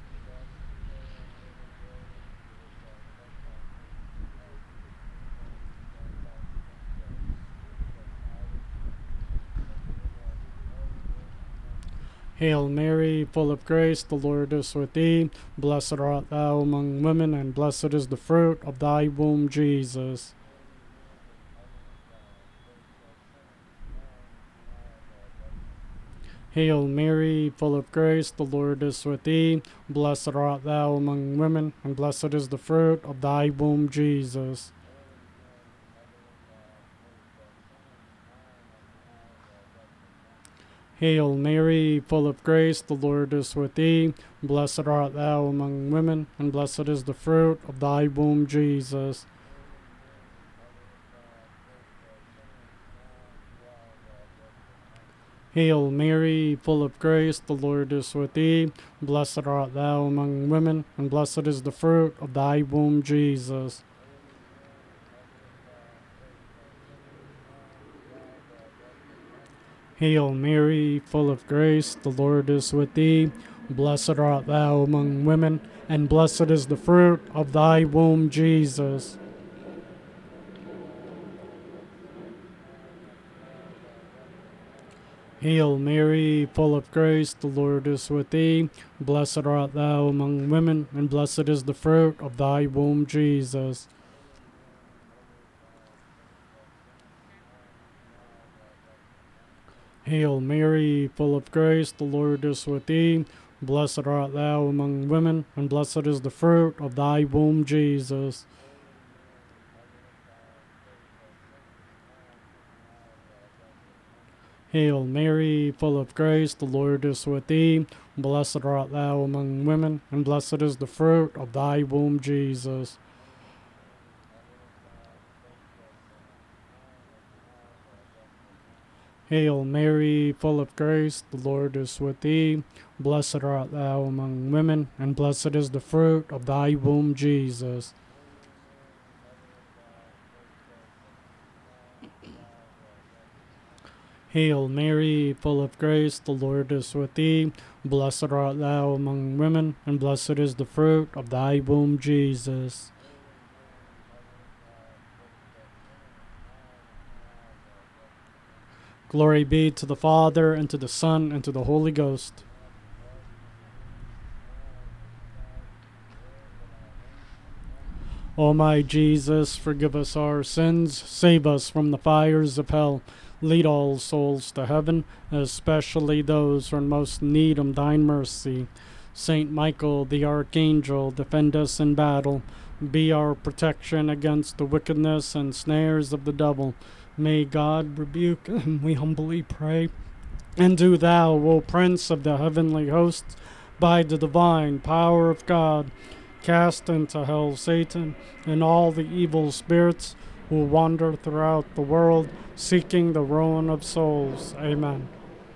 Hail Mary, full of grace, the Lord is with thee. Blessed art thou among women, and blessed is the fruit of thy womb, Jesus. Hail Mary, full of grace, the Lord is with thee. Blessed art thou among women, and blessed is the fruit of thy womb, Jesus. Hail Mary, full of grace, the Lord is with thee. Blessed art thou among women, and blessed is the fruit of thy womb, Jesus. Hail Mary, full of grace, the Lord is with thee. Blessed art thou among women, and blessed is the fruit of thy womb, Jesus. Hail Mary, full of grace, the Lord is with thee. Blessed art thou among women, and blessed is the fruit of thy womb, Jesus. Hail Mary, full of grace, the Lord is with thee. Blessed art thou among women, and blessed is the fruit of thy womb, Jesus. Hail Mary, full of grace, the Lord is with thee. Blessed art thou among women, and blessed is the fruit of thy womb, Jesus. Hail Mary, full of grace, the Lord is with thee. Blessed art thou among women, and blessed is the fruit of thy womb, Jesus. Hail Mary, full of grace, the Lord is with thee. Blessed art thou among women, and blessed is the fruit of thy womb, Jesus. Hail Mary, full of grace, the Lord is with thee. Blessed art thou among women, and blessed is the fruit of thy womb, Jesus. Glory be to the Father, and to the Son, and to the Holy Ghost. O my Jesus, forgive us our sins, save us from the fires of hell, lead all souls to heaven, especially those who are in most need of thine mercy. Saint Michael, the Archangel, defend us in battle, be our protection against the wickedness and snares of the devil. May God rebuke him, we humbly pray. And do thou, O Prince of the heavenly hosts, by the divine power of God, cast into hell Satan and all the evil spirits who wander throughout the world, seeking the ruin of souls. Amen.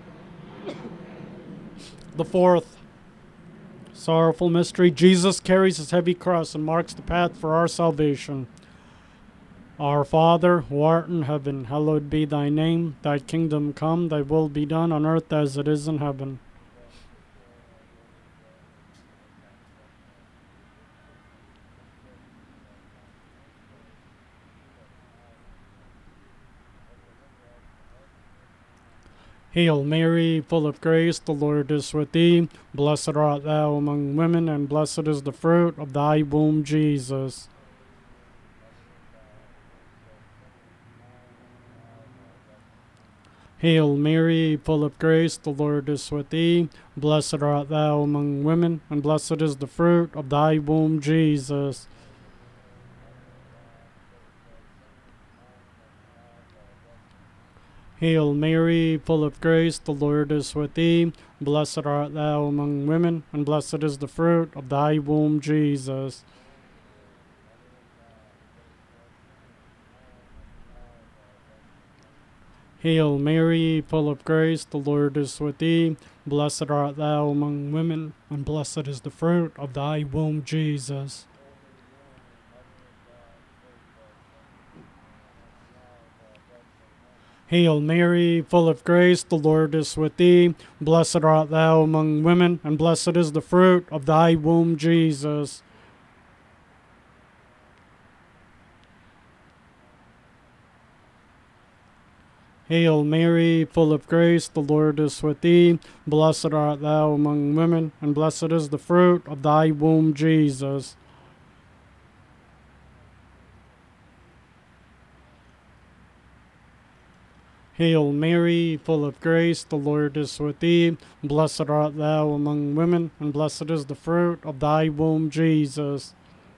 The fourth sorrowful mystery, Jesus carries his heavy cross and marks the path for our salvation. Our Father, who art in heaven, hallowed be thy name. Thy kingdom come, thy will be done on earth as it is in heaven. Hail Mary, full of grace, the Lord is with thee. Blessed art thou among women, and blessed is the fruit of thy womb, Jesus. Hail Mary, full of grace, the Lord is with thee. Blessed art thou among women, and blessed is the fruit of thy womb, Jesus. Hail Mary, full of grace, the Lord is with thee. Blessed art thou among women, and blessed is the fruit of thy womb, Jesus. Hail Mary, full of grace, the Lord is with thee. Blessed art thou among women, and blessed is the fruit of thy womb, Jesus. Hail Mary, full of grace, the Lord is with thee. Blessed art thou among women, and blessed is the fruit of thy womb, Jesus. Hail Mary, full of grace, the Lord is with thee. Blessed art thou among women, and blessed is the fruit of thy womb, Jesus. Hail Mary, full of grace, the Lord is with thee. Blessed art thou among women, and blessed is the fruit of thy womb, Jesus.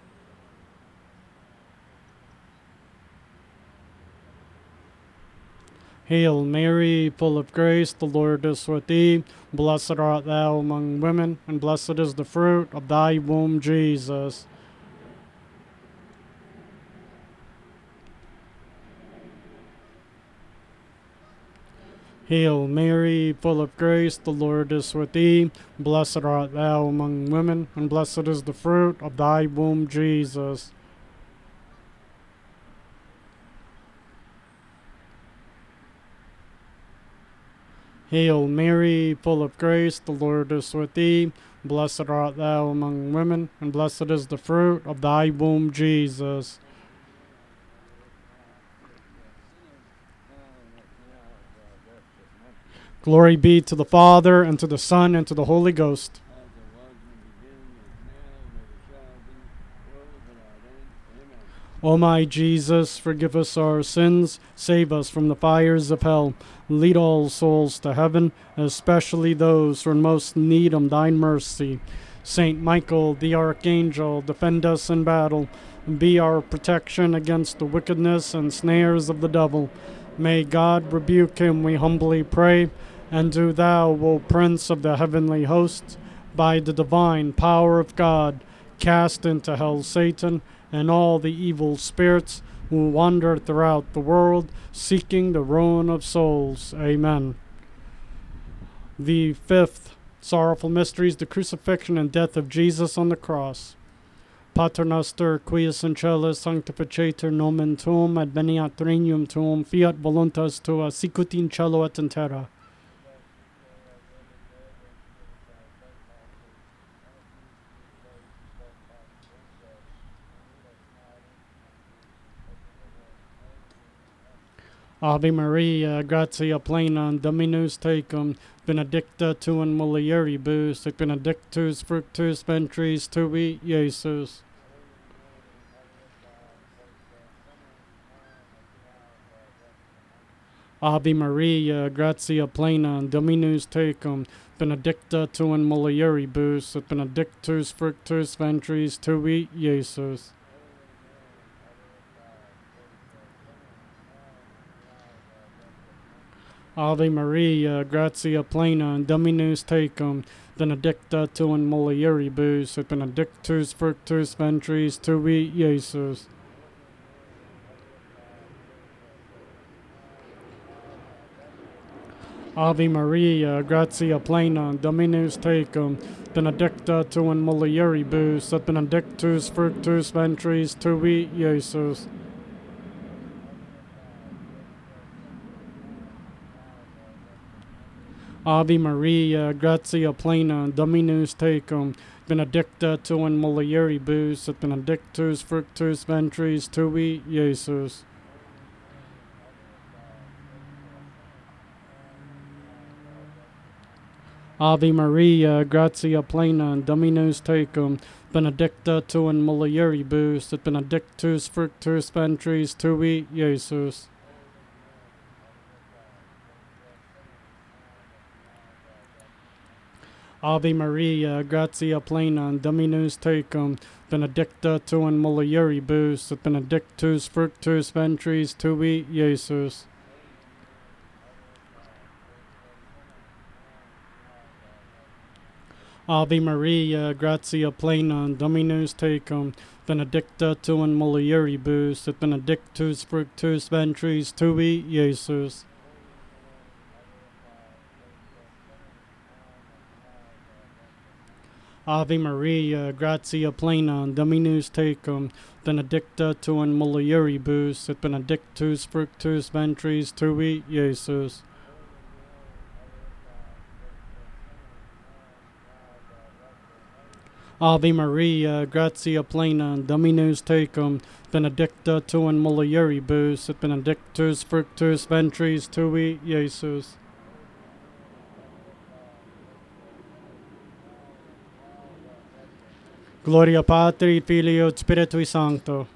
Hail Mary, full of grace, the Lord is with thee. Blessed art thou among women, and blessed is the fruit of thy womb, Jesus. Hail Mary, full of grace, the Lord is with thee. Blessed art thou among women, and blessed is the fruit of thy womb, Jesus. Hail Mary, full of grace, the Lord is with thee. Blessed art thou among women, and blessed is the fruit of thy womb, Jesus. Glory be to the Father, and to the Son, and to the Holy Ghost. O my Jesus, forgive us our sins, save us from the fires of hell, lead all souls to heaven, especially those who are in most need of thy mercy. Saint Michael, the Archangel, defend us in battle, and be our protection against the wickedness and snares of the devil. May God rebuke him, we humbly pray. And do thou, O Prince of the heavenly hosts, by the divine power of God, cast into hell Satan and all the evil spirits who wander throughout the world, seeking the ruin of souls. Amen. The fifth sorrowful mystery is the crucifixion and death of Jesus on the cross. Pater noster, quies in celis sanctificetur nomen tuum, adveniat regnum tuum, fiat voluntas tua, sicut in cielo et in terra. Ave Maria, gratia plena, Dominus tecum, benedicta tu in mulieribus, et benedictus fructus ventris tui, Iesus. Ave Maria, gratia plena, Dominus tecum, benedicta tu in mulieribus, et benedictus fructus ventris tui, Iesus. Ave Maria, gratia plena, Dominus tecum, benedicta tu in mulieribus, et benedictus fructus ventris tui, Iesus. Ave Maria, gratia plena, Dominus tecum, benedicta tu in mulieribus, et benedictus fructus ventris tui, Iesus. Ave Maria, gratia plena, Dominus tecum, benedicta tu in mulieribus, et benedictus fructus ventris tui, Iesus. Ave Maria, gratia plena, Dominus tecum, benedicta tu in mulieribus, et benedictus fructus ventris tui, Iesus. Ave Maria, gratia plena, Dominus tecum, benedicta tu in mulieribus, et benedictus fructus ventris tui, Iesus. Ave Maria, gratia plena, Dominus tecum, benedicta tu in mulieribus, et benedictus fructus ventris tui, Iesus. Ave Maria, gratia plena, Dominus tecum, benedicta tu in mulieribus, et benedictus fructus ventris tui, Iesus. Ave Maria, gratia plena, Dominus tecum, benedicta tu in mulieribus, et benedictus fructus ventris tui, Iesus. Gloria Patri, Filio, et Spiritui Sancto.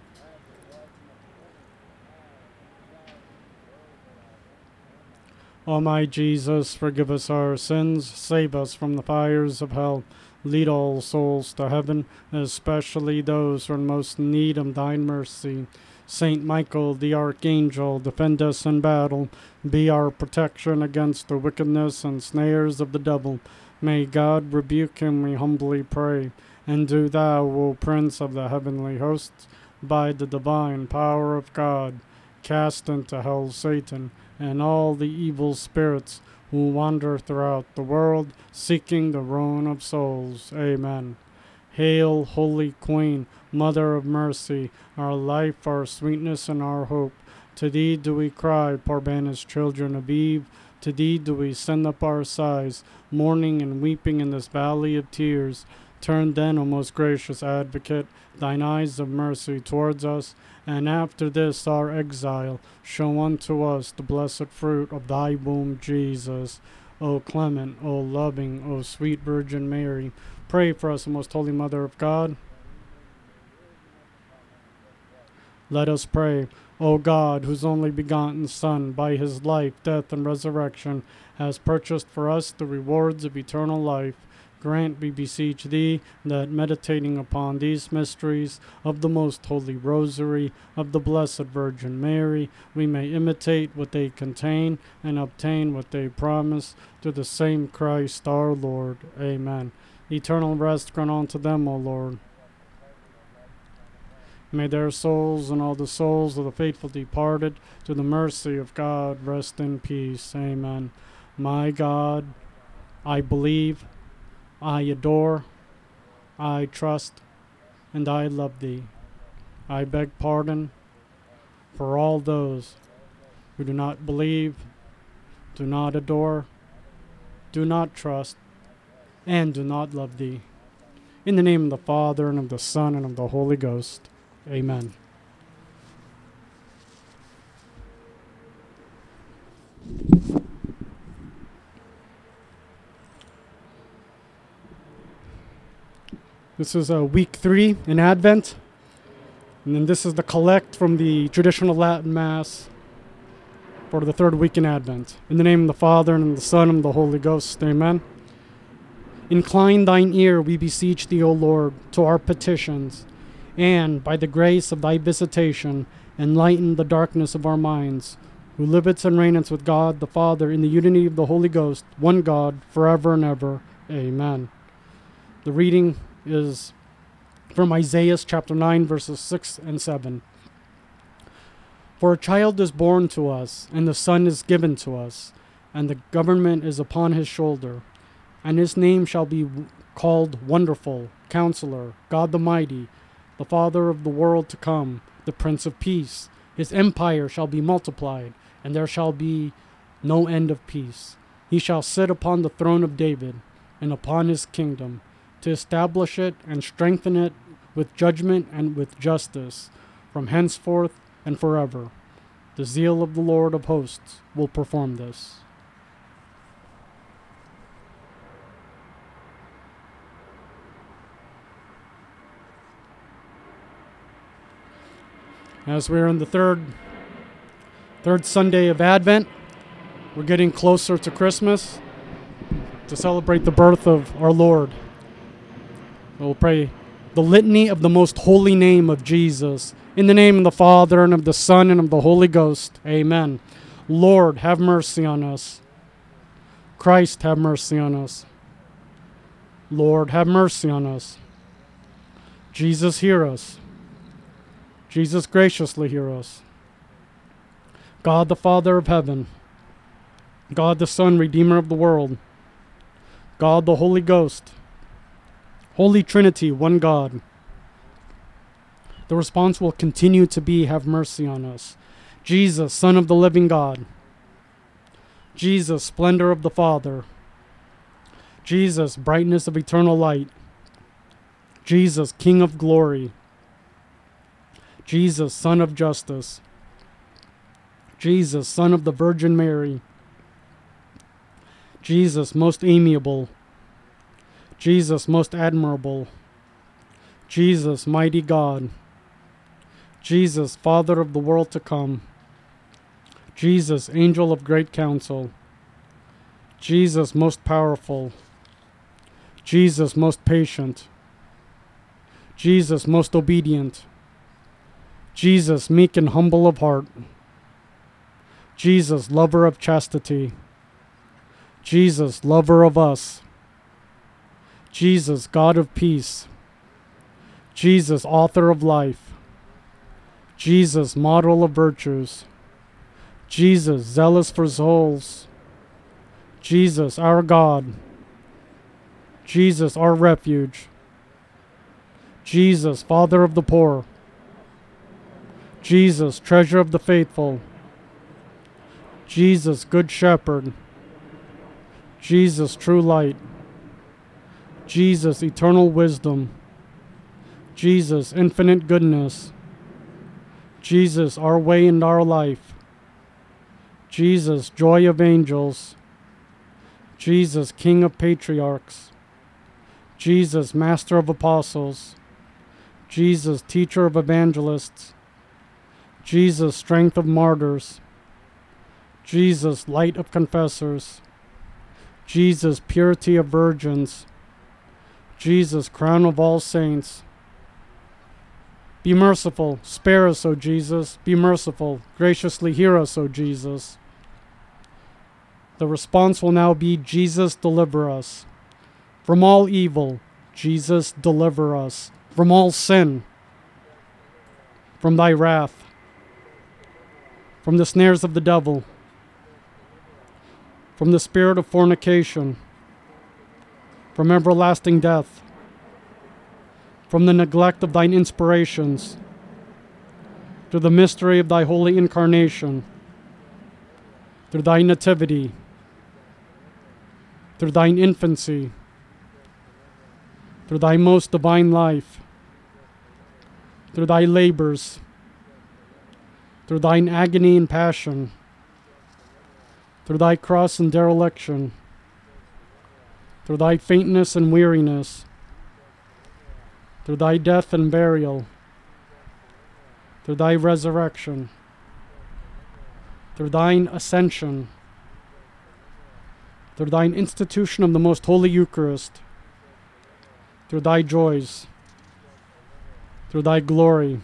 O my Jesus, forgive us our sins, save us from the fires of hell, lead all souls to heaven, especially those who are in most need of thine mercy. Saint Michael, the Archangel, defend us in battle, be our protection against the wickedness and snares of the devil. May God rebuke him, we humbly pray. And do thou, O Prince of the heavenly hosts, by the divine power of God, cast into hell Satan and all the evil spirits who wander throughout the world, seeking the ruin of souls. Amen. Hail, Holy Queen, Mother of Mercy, our life, our sweetness, and our hope. To thee do we cry, poor banished children of Eve. To thee do we send up our sighs, mourning and weeping in this valley of tears. Turn then, O most gracious Advocate, thine eyes of mercy towards us, and after this our exile, show unto us the blessed fruit of thy womb, Jesus. O clement, O loving, O sweet Virgin Mary, pray for us, O most holy Mother of God. Let us pray. O God, whose only begotten Son, by his life, death, and resurrection, has purchased for us the rewards of eternal life, grant, we beseech thee, that meditating upon these mysteries of the most holy Rosary of the Blessed Virgin Mary, we may imitate what they contain and obtain what they promise, through the same Christ our Lord. Amen. Eternal rest grant unto them, O Lord. May their souls and all the souls of the faithful departed, through the mercy of God, rest in peace. Amen. My God, I believe, I adore, I trust, and I love thee. I beg pardon for all those who do not believe, do not adore, do not trust, and do not love thee. In the name of the Father, and of the Son, and of the Holy Ghost. Amen. This is week 3 in Advent. And then this is the collect from the traditional Latin Mass for the 3rd week in Advent. In the name of the Father, and of the Son, and of the Holy Ghost. Amen. Incline thine ear, we beseech thee, O Lord, to our petitions, and, by the grace of thy visitation, enlighten the darkness of our minds, who livest and reignest with God the Father in the unity of the Holy Ghost, one God, forever and ever. Amen. The reading is from Isaiah chapter 9, verses 6 and 7. For a child is born to us, and the son is given to us, and the government is upon his shoulder, and his name shall be called Wonderful, Counselor, God the Mighty, the Father of the world to come, the Prince of Peace. His empire shall be multiplied, and there shall be no end of peace. He shall sit upon the throne of David, and upon his kingdom, to establish it and strengthen it with judgment and with justice, from henceforth and forever. The zeal of the Lord of hosts will perform this. As we're in the third Sunday of Advent, we're getting closer to Christmas to celebrate the birth of our Lord. We'll pray the litany of the most holy name of Jesus. In the name of the Father, and of the Son, and of the Holy Ghost. Amen. Lord, have mercy on us. Christ, have mercy on us. Lord, have mercy on us. Jesus, hear us. Jesus, graciously hear us. God the Father of heaven, God the Son, Redeemer of the world, God the Holy Ghost, Holy Trinity, one God. The response will continue to be, have mercy on us. Jesus, Son of the living God. Jesus, splendor of the Father. Jesus, brightness of eternal light. Jesus, King of glory. Jesus, Son of justice. Jesus, Son of the Virgin Mary. Jesus, most amiable. Jesus, most admirable. Jesus, mighty God. Jesus, Father of the world to come. Jesus, angel of great counsel. Jesus, most powerful. Jesus, most patient. Jesus, most obedient. Jesus, meek and humble of heart. Jesus, lover of chastity. Jesus, lover of us. Jesus, God of peace. Jesus, author of life. Jesus, model of virtues. Jesus, zealous for souls. Jesus, our God. Jesus, our refuge. Jesus, Father of the poor. Jesus, treasure of the faithful. Jesus, good shepherd. Jesus, true light. Jesus, eternal wisdom. Jesus, infinite goodness. Jesus, our way and our life. Jesus, joy of angels. Jesus, King of patriarchs. Jesus, master of apostles. Jesus, teacher of evangelists. Jesus, strength of martyrs. Jesus, light of confessors. Jesus, purity of virgins. Jesus, crown of all saints. Be merciful, spare us, O Jesus. Be merciful, graciously hear us, O Jesus. The response will now be, Jesus, deliver us. From all evil, Jesus, deliver us. From all sin, from thy wrath, from the snares of the devil, from the spirit of fornication, from everlasting death, from the neglect of thine inspirations, through the mystery of thy holy incarnation, through thy nativity, through thine infancy, through thy most divine life, through thy labors, through thine agony and passion, through thy cross and dereliction, through thy faintness and weariness, through thy death and burial, through thy resurrection, through thine ascension, through thine institution of the most holy Eucharist, through thy joys, through thy glory.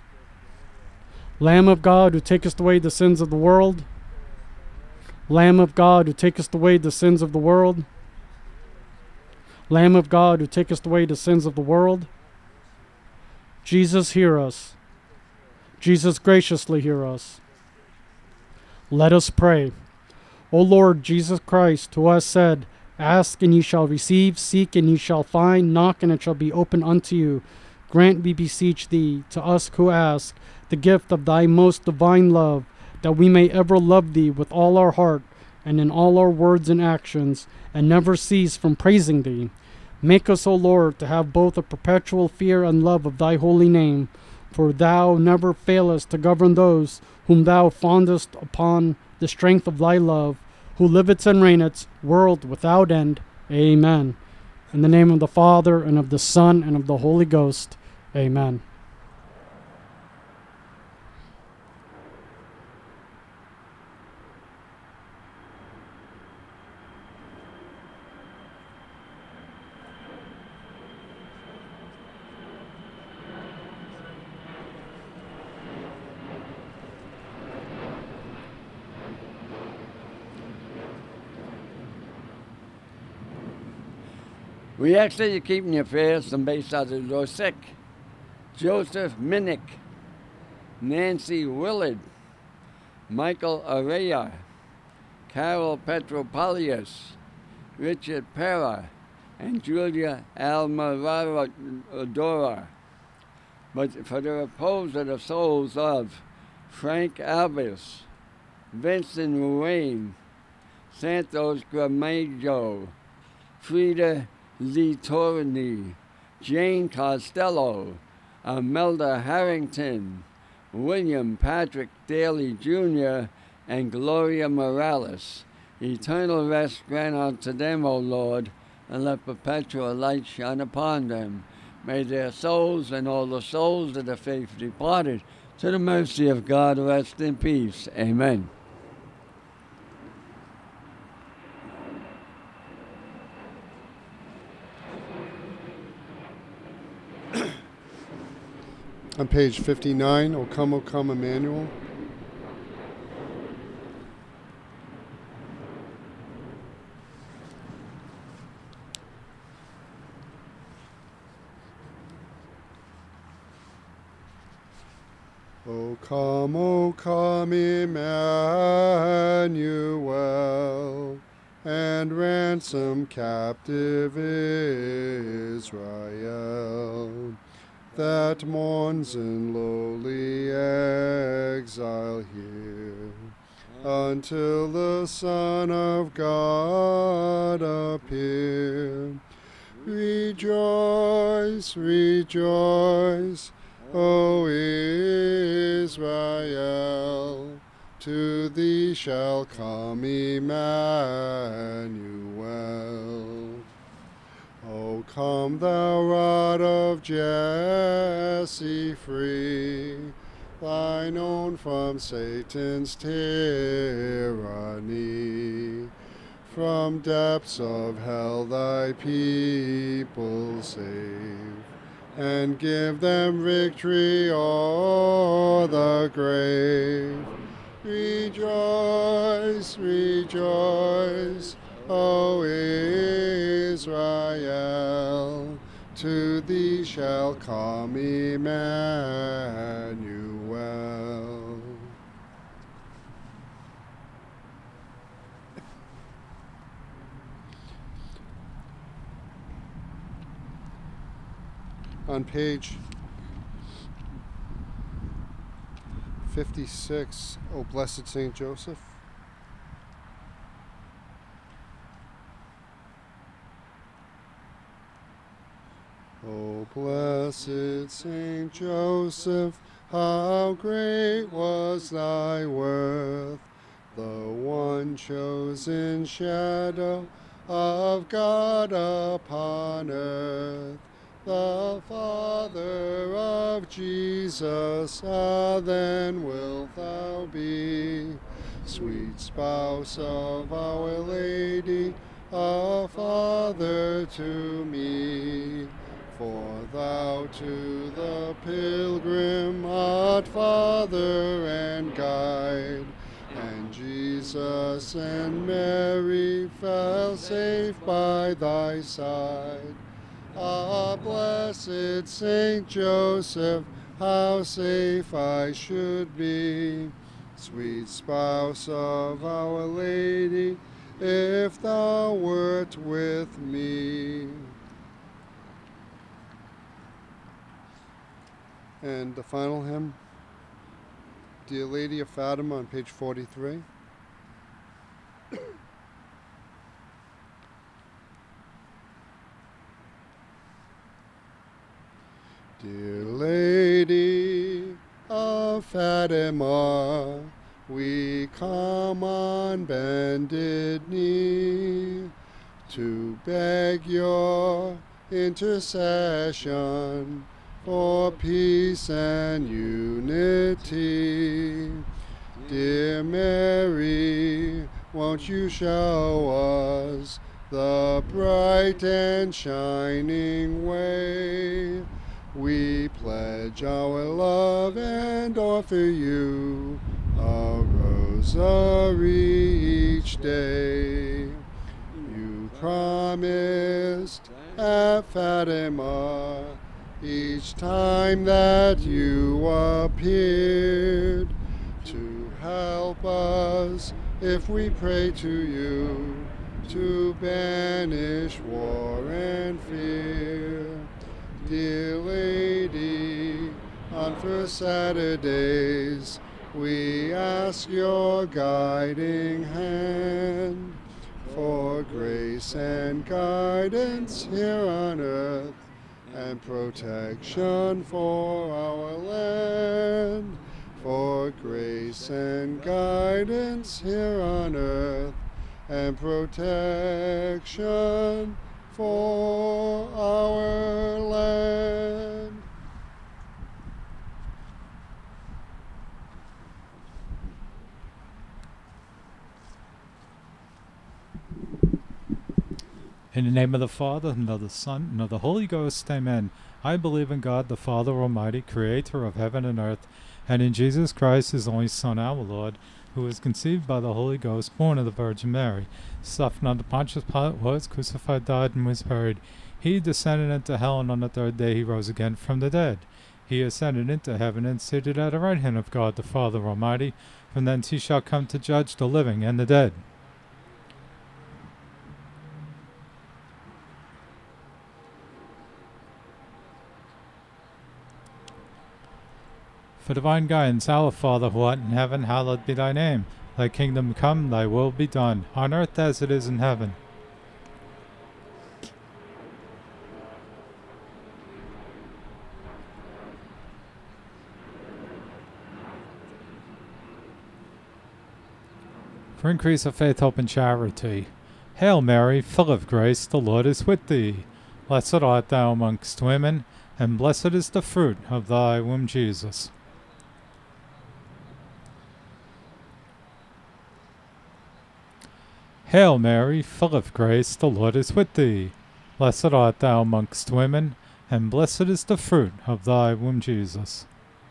Lamb of God, who takest away the sins of the world, Lamb of God, who takest away the sins of the world, Lamb of God, who takest away the sins of the world, Jesus, hear us. Jesus, graciously hear us. Let us pray. O Lord Jesus Christ, who hast said, ask and ye shall receive, seek and ye shall find, knock and it shall be opened unto you. Grant, we beseech thee, to us who ask, the gift of thy most divine love, that we may ever love thee with all our heart and in all our words and actions, and never cease from praising thee. Make us, O Lord, to have both a perpetual fear and love of thy holy name, for thou never failest to govern those whom thou foundest upon the strength of thy love, who livest and reignest, world without end. Amen. In the name of the Father, and of the Son, and of the Holy Ghost. Amen. We ask that you keep in your prayers some based out of Rosick, Joseph Minnick, Nancy Willard, Michael Araya, Carol Petropoulos, Richard Pera, and Julia Almaradora. But for the repose of the souls of Frank Alves, Vincent Ruane, Santos Gramajo, Frida Litorni, Jane Costello, Imelda Harrington, William Patrick Daly Jr., and Gloria Morales. Eternal rest grant unto them, O Lord, and let perpetual light shine upon them. May their souls and all the souls of the faith departed to the mercy of God rest in peace. Amen. On page 59, O come, Emmanuel. O come, Emmanuel, and ransom captive Israel, that mourns in lowly exile here, until the Son of God appear. Rejoice, rejoice, O Israel, to thee shall come Emmanuel. O come, thou rod of Jesse, free thine own from Satan's tyranny. From depths of hell thy people save, and give them victory o'er the grave. Rejoice, rejoice, O Israel, to thee shall come Emmanuel. On page 56, O blessed Saint Joseph. O blessed Saint Joseph, how great was thy worth, the one chosen shadow of God upon earth. The Father of Jesus, how then wilt thou be? Sweet spouse of Our Lady, a father to me. For thou to the pilgrim art father and guide, and Jesus and Mary fell safe by thy side. Ah, blessed Saint Joseph, how safe I should be, sweet spouse of Our Lady, if thou wert with me. And the final hymn, Dear Lady of Fatima, on page 43. Dear Lady of Fatima, we come on bended knee to beg your intercession for peace and unity. Dear Mary, won't you show us the bright and shining way? We pledge our love and offer you a rosary each day. You promised at Fatima, each time that you appeared to help us if we pray to you, to banish war and fear. Dear Lady, on first Saturdays, we ask your guiding hand for grace and guidance here on earth, and protection for our land. For grace and guidance here on earth, and protection for our land. In the name of the Father, and of the Son, and of the Holy Ghost, amen. I believe in God, the Father Almighty, creator of heaven and earth, and in Jesus Christ, his only Son, our Lord, who was conceived by the Holy Ghost, born of the Virgin Mary, suffered under Pontius Pilate, was crucified, died, and was buried. He descended into hell, and on the third day he rose again from the dead. He ascended into heaven, and seated at the right hand of God, the Father Almighty. From thence he shall come to judge the living and the dead. For divine guidance, our Father who art in heaven, hallowed be thy name. Thy kingdom come, thy will be done, on earth as it is in heaven. For increase of faith, hope, and charity. Hail Mary, full of grace, the Lord is with thee. Blessed art thou amongst women, and blessed is the fruit of thy womb, Jesus. Hail Mary, full of grace, the Lord is with thee. Blessed art thou amongst women, and blessed is the fruit of thy womb, Jesus.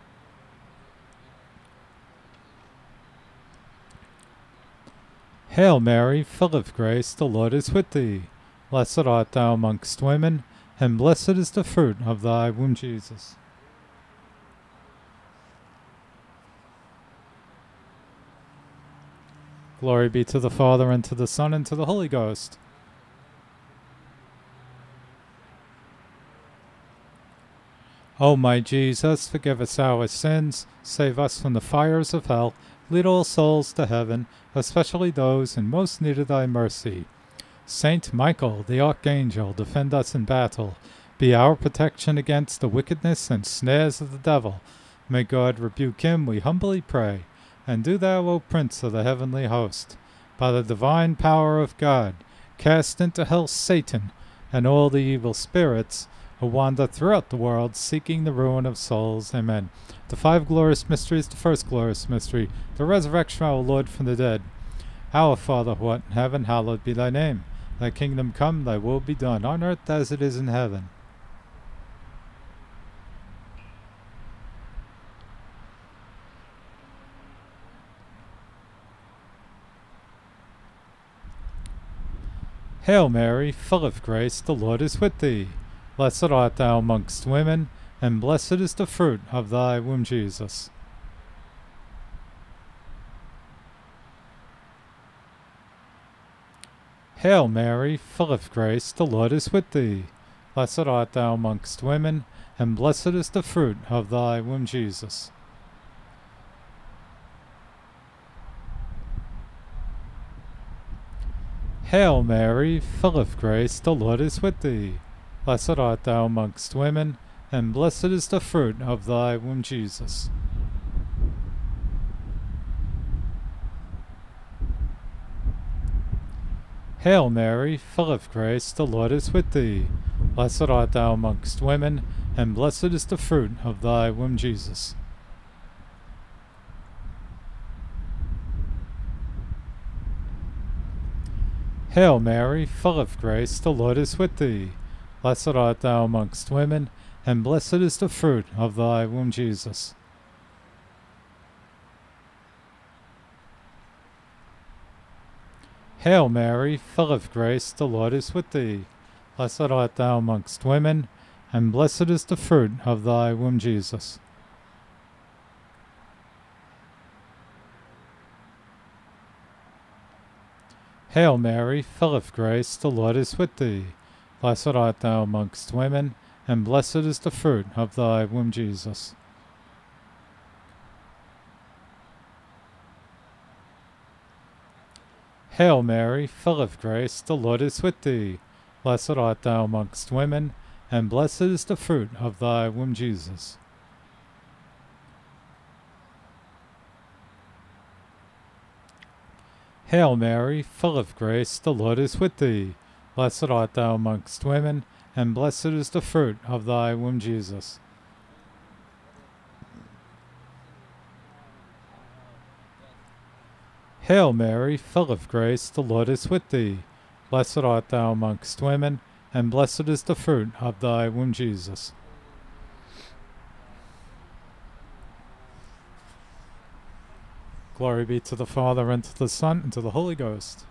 Hail Mary, full of grace, the Lord is with thee. Blessed art thou amongst women, and blessed is the fruit of thy womb, Jesus. Glory be to the Father, and to the Son, and to the Holy Ghost. O my Jesus, forgive us our sins, save us from the fires of hell, lead all souls to heaven, especially those in most need of thy mercy. Saint Michael, the Archangel, defend us in battle. Be our protection against the wickedness and snares of the devil. May God rebuke him, we humbly pray. And do thou, O Prince of the heavenly host, by the divine power of God, cast into hell Satan and all the evil spirits who wander throughout the world seeking the ruin of souls. Amen. The five glorious mysteries. The first glorious mystery, the resurrection of our Lord from the dead. Our Father who art in heaven, hallowed be thy name. Thy kingdom come, thy will be done, on earth as it is in heaven. Hail Mary, full of grace, the Lord is with thee. Blessed art thou amongst women, and blessed is the fruit of thy womb, Jesus. Hail Mary, full of grace, the Lord is with thee. Blessed art thou amongst women, and blessed is the fruit of thy womb, Jesus. Hail Mary, full of grace, the Lord is with thee. Blessed art thou amongst women, and blessed is the fruit of thy womb, Jesus. Hail Mary, full of grace, the Lord is with thee. Blessed art thou amongst women, and blessed is the fruit of thy womb, Jesus. Hail Mary, full of grace, the Lord is with thee. Blessed art thou amongst women, and blessed is the fruit of thy womb, Jesus. Hail Mary, full of grace, the Lord is with thee. Blessed art thou amongst women, and blessed is the fruit of thy womb, Jesus. Hail Mary, full of grace, the Lord is with thee. Blessed art thou amongst women, and blessed is the fruit of thy womb, Jesus. Hail Mary, full of grace, the Lord is with thee. Blessed art thou amongst women, and blessed is the fruit of thy womb, Jesus. Hail Mary, full of grace, the Lord is with thee. Blessed art thou amongst women, and blessed is the fruit of thy womb, Jesus. Hail Mary, full of grace, the Lord is with thee. Blessed art thou amongst women, and blessed is the fruit of thy womb, Jesus. Glory be to the Father, and to the Son, and to the Holy Ghost.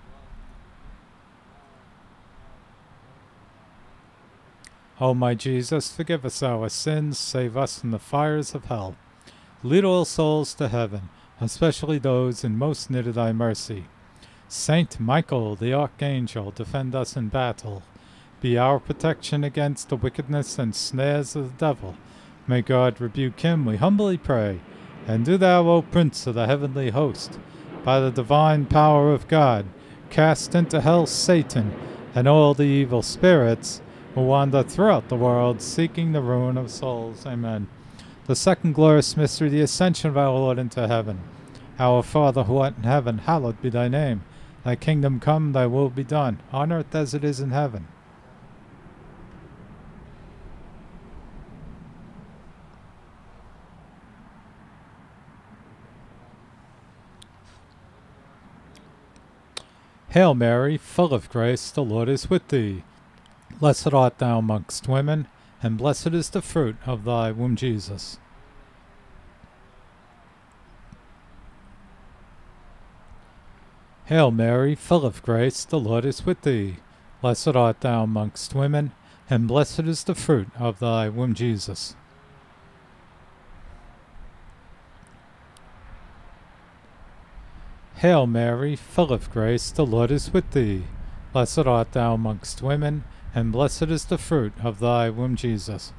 O my Jesus, forgive us our sins, save us from the fires of hell. Lead all souls to heaven, especially those in most need of thy mercy. Saint Michael, the Archangel, defend us in battle. Be our protection against the wickedness and snares of the devil. May God rebuke him, we humbly pray. And do thou, O Prince of the heavenly host, by the divine power of God, cast into hell Satan and all the evil spirits who wander throughout the world, seeking the ruin of souls. Amen. The second glorious mystery, the ascension of our Lord into heaven. Our Father, who art in heaven, hallowed be thy name. Thy kingdom come, thy will be done, on earth as it is in heaven. Hail Mary, full of grace, the Lord is with thee. Blessed art thou amongst women, and blessed is the fruit of thy womb, Jesus. Hail Mary, full of grace, the Lord is with thee. Blessed art thou amongst women, and blessed is the fruit of thy womb, Jesus. Hail Mary, full of grace, the Lord is with thee. Blessed art thou amongst women, and blessed is the fruit of thy womb, Jesus.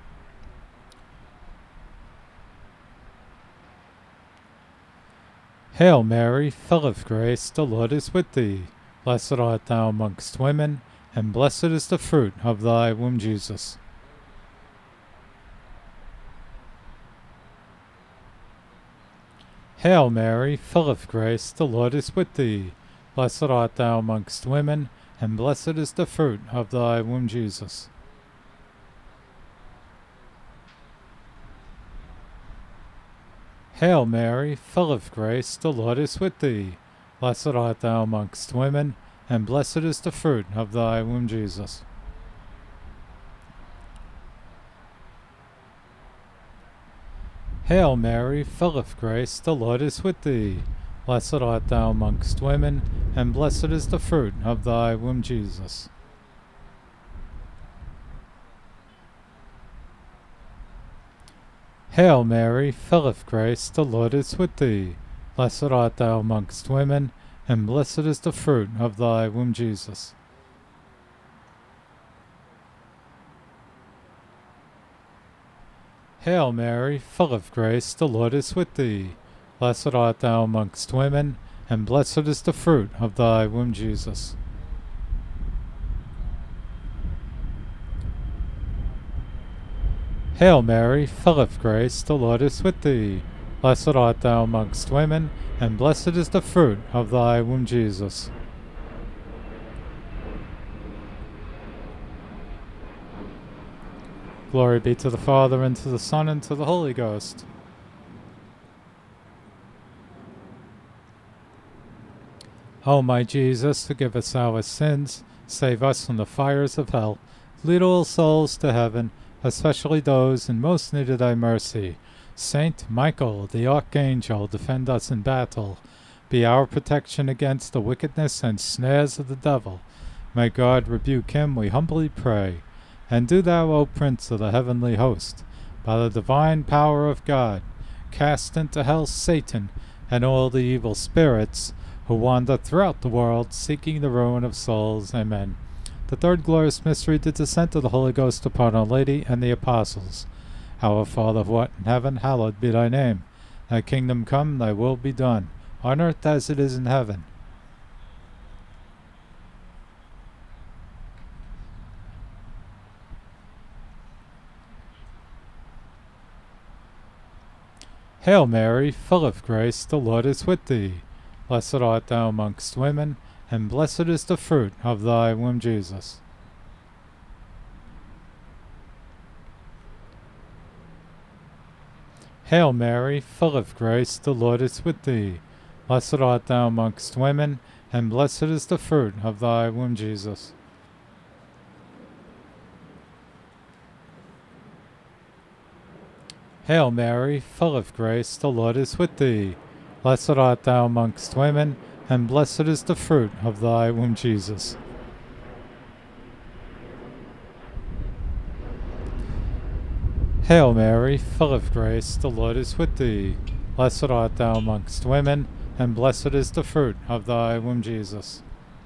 Hail Mary, full of grace, the Lord is with thee. Blessed art thou amongst women, and blessed is the fruit of thy womb, Jesus. Hail Mary, full of grace, the Lord is with thee. Blessed art thou amongst women, and blessed is the fruit of thy womb, Jesus. Hail Mary, full of grace, the Lord is with thee. Blessed art thou amongst women, and blessed is the fruit of thy womb, Jesus. Hail Mary, full of grace, the Lord is with thee. Blessed art thou amongst women, and blessed is the fruit of thy womb, Jesus. Hail Mary, full of grace, the Lord is with thee. Blessed art thou amongst women, and blessed is the fruit of thy womb, Jesus. Hail Mary, full of grace, the Lord is with thee. Blessed art thou amongst women, and blessed is the fruit of thy womb, Jesus. Hail Mary, full of grace, the Lord is with thee. Blessed art thou amongst women, and blessed is the fruit of thy womb, Jesus. Glory be to the Father, and to the Son, and to the Holy Ghost. O my Jesus, forgive us our sins, save us from the fires of hell, lead all souls to heaven, especially those in most need of thy mercy. Saint Michael, the Archangel, defend us in battle. Be our protection against the wickedness and snares of the devil. May God rebuke him, we humbly pray. And do thou, O Prince of the heavenly host, by the divine power of God, cast into hell Satan and all the evil spirits who wander throughout the world, seeking the ruin of souls. Amen. The third glorious mystery, the descent of the Holy Ghost upon Our Lady and the Apostles. Our Father who art in heaven, hallowed be thy name. Thy kingdom come, thy will be done, on earth as it is in heaven. Hail Mary, full of grace, the Lord is with thee. Blessed art thou amongst women, and blessed is the fruit of thy womb, Jesus. Hail Mary, full of grace, the Lord is with thee. Blessed art thou amongst women, and blessed is the fruit of thy womb, Jesus. Hail Mary, full of grace, the Lord is with thee. Blessed art thou amongst women, and blessed is the fruit of thy womb, Jesus. Hail Mary, full of grace, the Lord is with thee. Blessed art thou amongst women, and blessed is the fruit of thy womb, Jesus.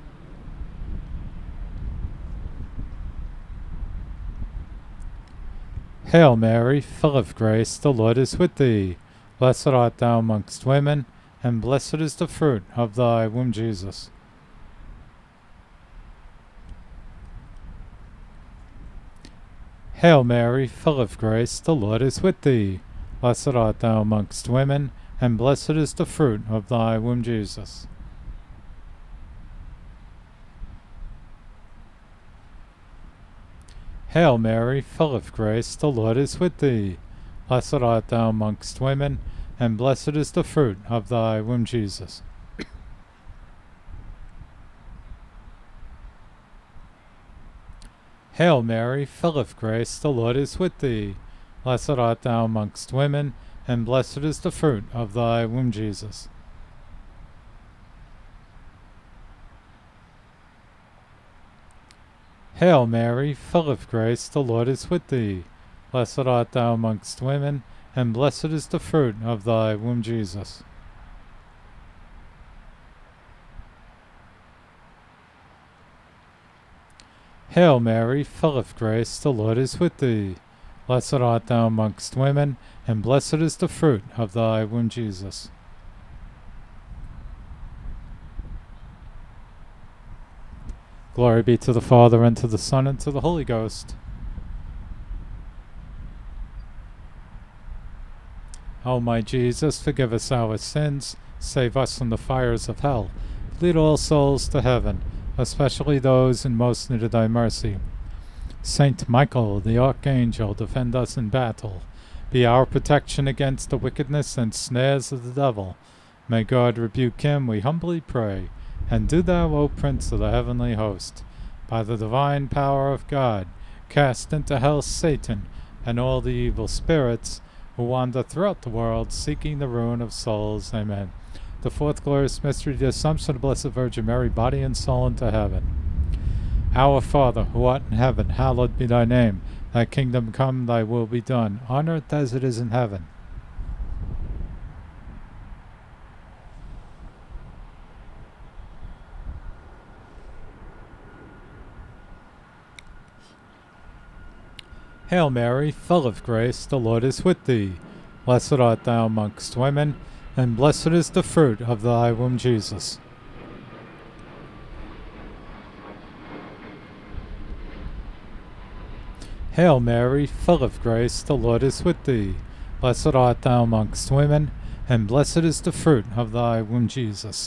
Hail Mary, full of grace, the Lord is with thee. Blessed art thou amongst women, and blessed is the fruit of thy womb, Jesus. Hail Mary, full of grace, the Lord is with thee. Blessed art thou amongst women, and blessed is the fruit of thy womb, Jesus. Hail Mary, full of grace, the Lord is with thee. Blessed art thou amongst women, and blessed is the fruit of thy womb, Jesus. Hail Mary, full of grace, the Lord is with thee. Blessed art thou amongst women, and blessed is the fruit of thy womb, Jesus. Hail Mary, full of grace, the Lord is with thee. Blessed art thou amongst women, and blessed is the fruit of thy womb, Jesus. Hail Mary, full of grace, the Lord is with thee. Blessed art thou amongst women, and blessed is the fruit of thy womb, Jesus. Glory be to the Father, and to the Son, and to the Holy Ghost. O my Jesus, forgive us our sins, save us from the fires of hell. Lead all souls to heaven, especially those in most need of thy mercy. Saint Michael, the Archangel, defend us in battle. Be our protection against the wickedness and snares of the devil. May God rebuke him, we humbly pray. And do thou, O Prince of the heavenly host, by the divine power of God, cast into hell Satan and all the evil spirits who wander throughout the world, seeking the ruin of souls. Amen. The fourth glorious mystery, the Assumption of the Blessed Virgin Mary, body and soul, into heaven. Our Father, who art in heaven, hallowed be thy name. Thy kingdom come, thy will be done, on earth as it is in heaven. Hail Mary, full of grace, the Lord is with thee. Blessed art thou amongst women, and blessed is the fruit of thy womb, Jesus. Hail Mary, full of grace, the Lord is with thee. Blessed art thou amongst women, and blessed is the fruit of thy womb, Jesus.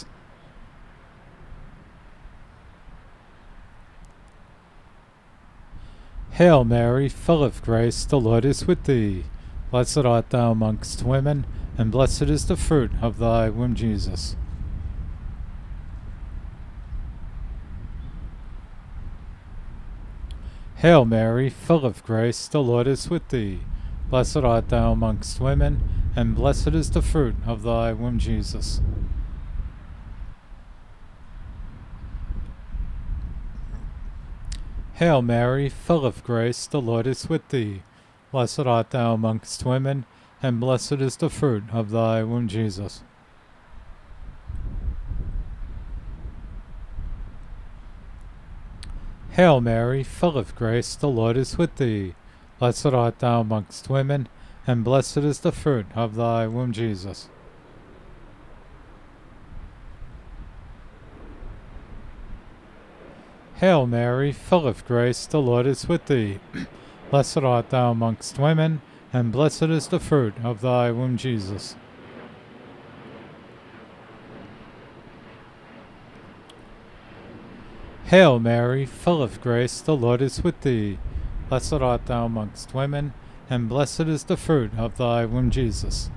Hail Mary, full of grace, the Lord is with thee. Blessed art thou amongst women, and blessed is the fruit of thy womb, Jesus. Hail Mary, full of grace, the Lord is with thee. Blessed art thou amongst women, and blessed is the fruit of thy womb, Jesus. Hail Mary, full of grace, the Lord is with thee. Blessed art thou amongst women, and blessed is the fruit of thy womb, Jesus. Hail Mary, full of grace, the Lord is with thee. Blessed art thou amongst women, and blessed is the fruit of thy womb, Jesus. Hail Mary, full of grace, the Lord is with thee. Blessed art thou amongst women, and blessed is the fruit of thy womb, Jesus. Hail Mary, full of grace, the Lord is with thee. Blessed art thou amongst women, and blessed is the fruit of thy womb, Jesus.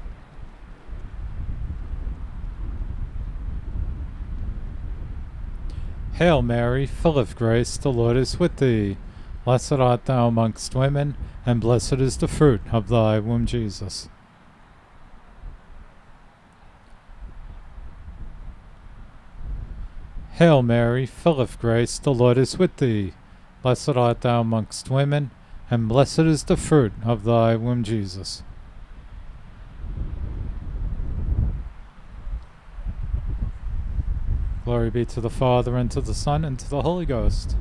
Hail Mary, full of grace, the Lord is with thee. Blessed art thou amongst women, and blessed is the fruit of thy womb, Jesus. Hail Mary, full of grace, the Lord is with thee. Blessed art thou amongst women, and blessed is the fruit of thy womb, Jesus. Glory be to the Father, and to the Son, and to the Holy Ghost.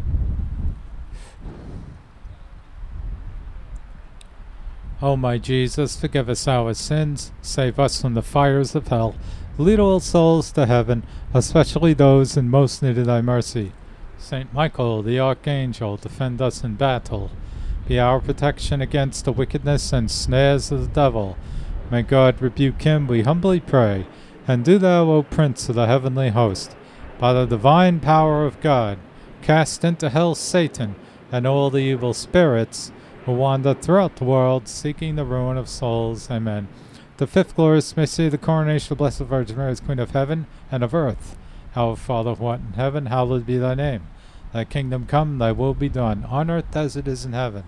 O my Jesus, forgive us our sins, save us from the fires of hell, lead all souls to heaven, especially those in most need of thy mercy. Saint Michael, the Archangel, defend us in battle. Be our protection against the wickedness and snares of the devil. May God rebuke him, we humbly pray. And do thou, O Prince of the heavenly host, by the divine power of God, cast into hell Satan and all the evil spirits who wander throughout the world, seeking the ruin of souls. Amen. The fifth glorious mystery, the coronation of the Blessed Virgin Mary as Queen of heaven and of earth. Our Father who art in heaven, hallowed be thy name. Thy kingdom come, thy will be done, on earth as it is in heaven.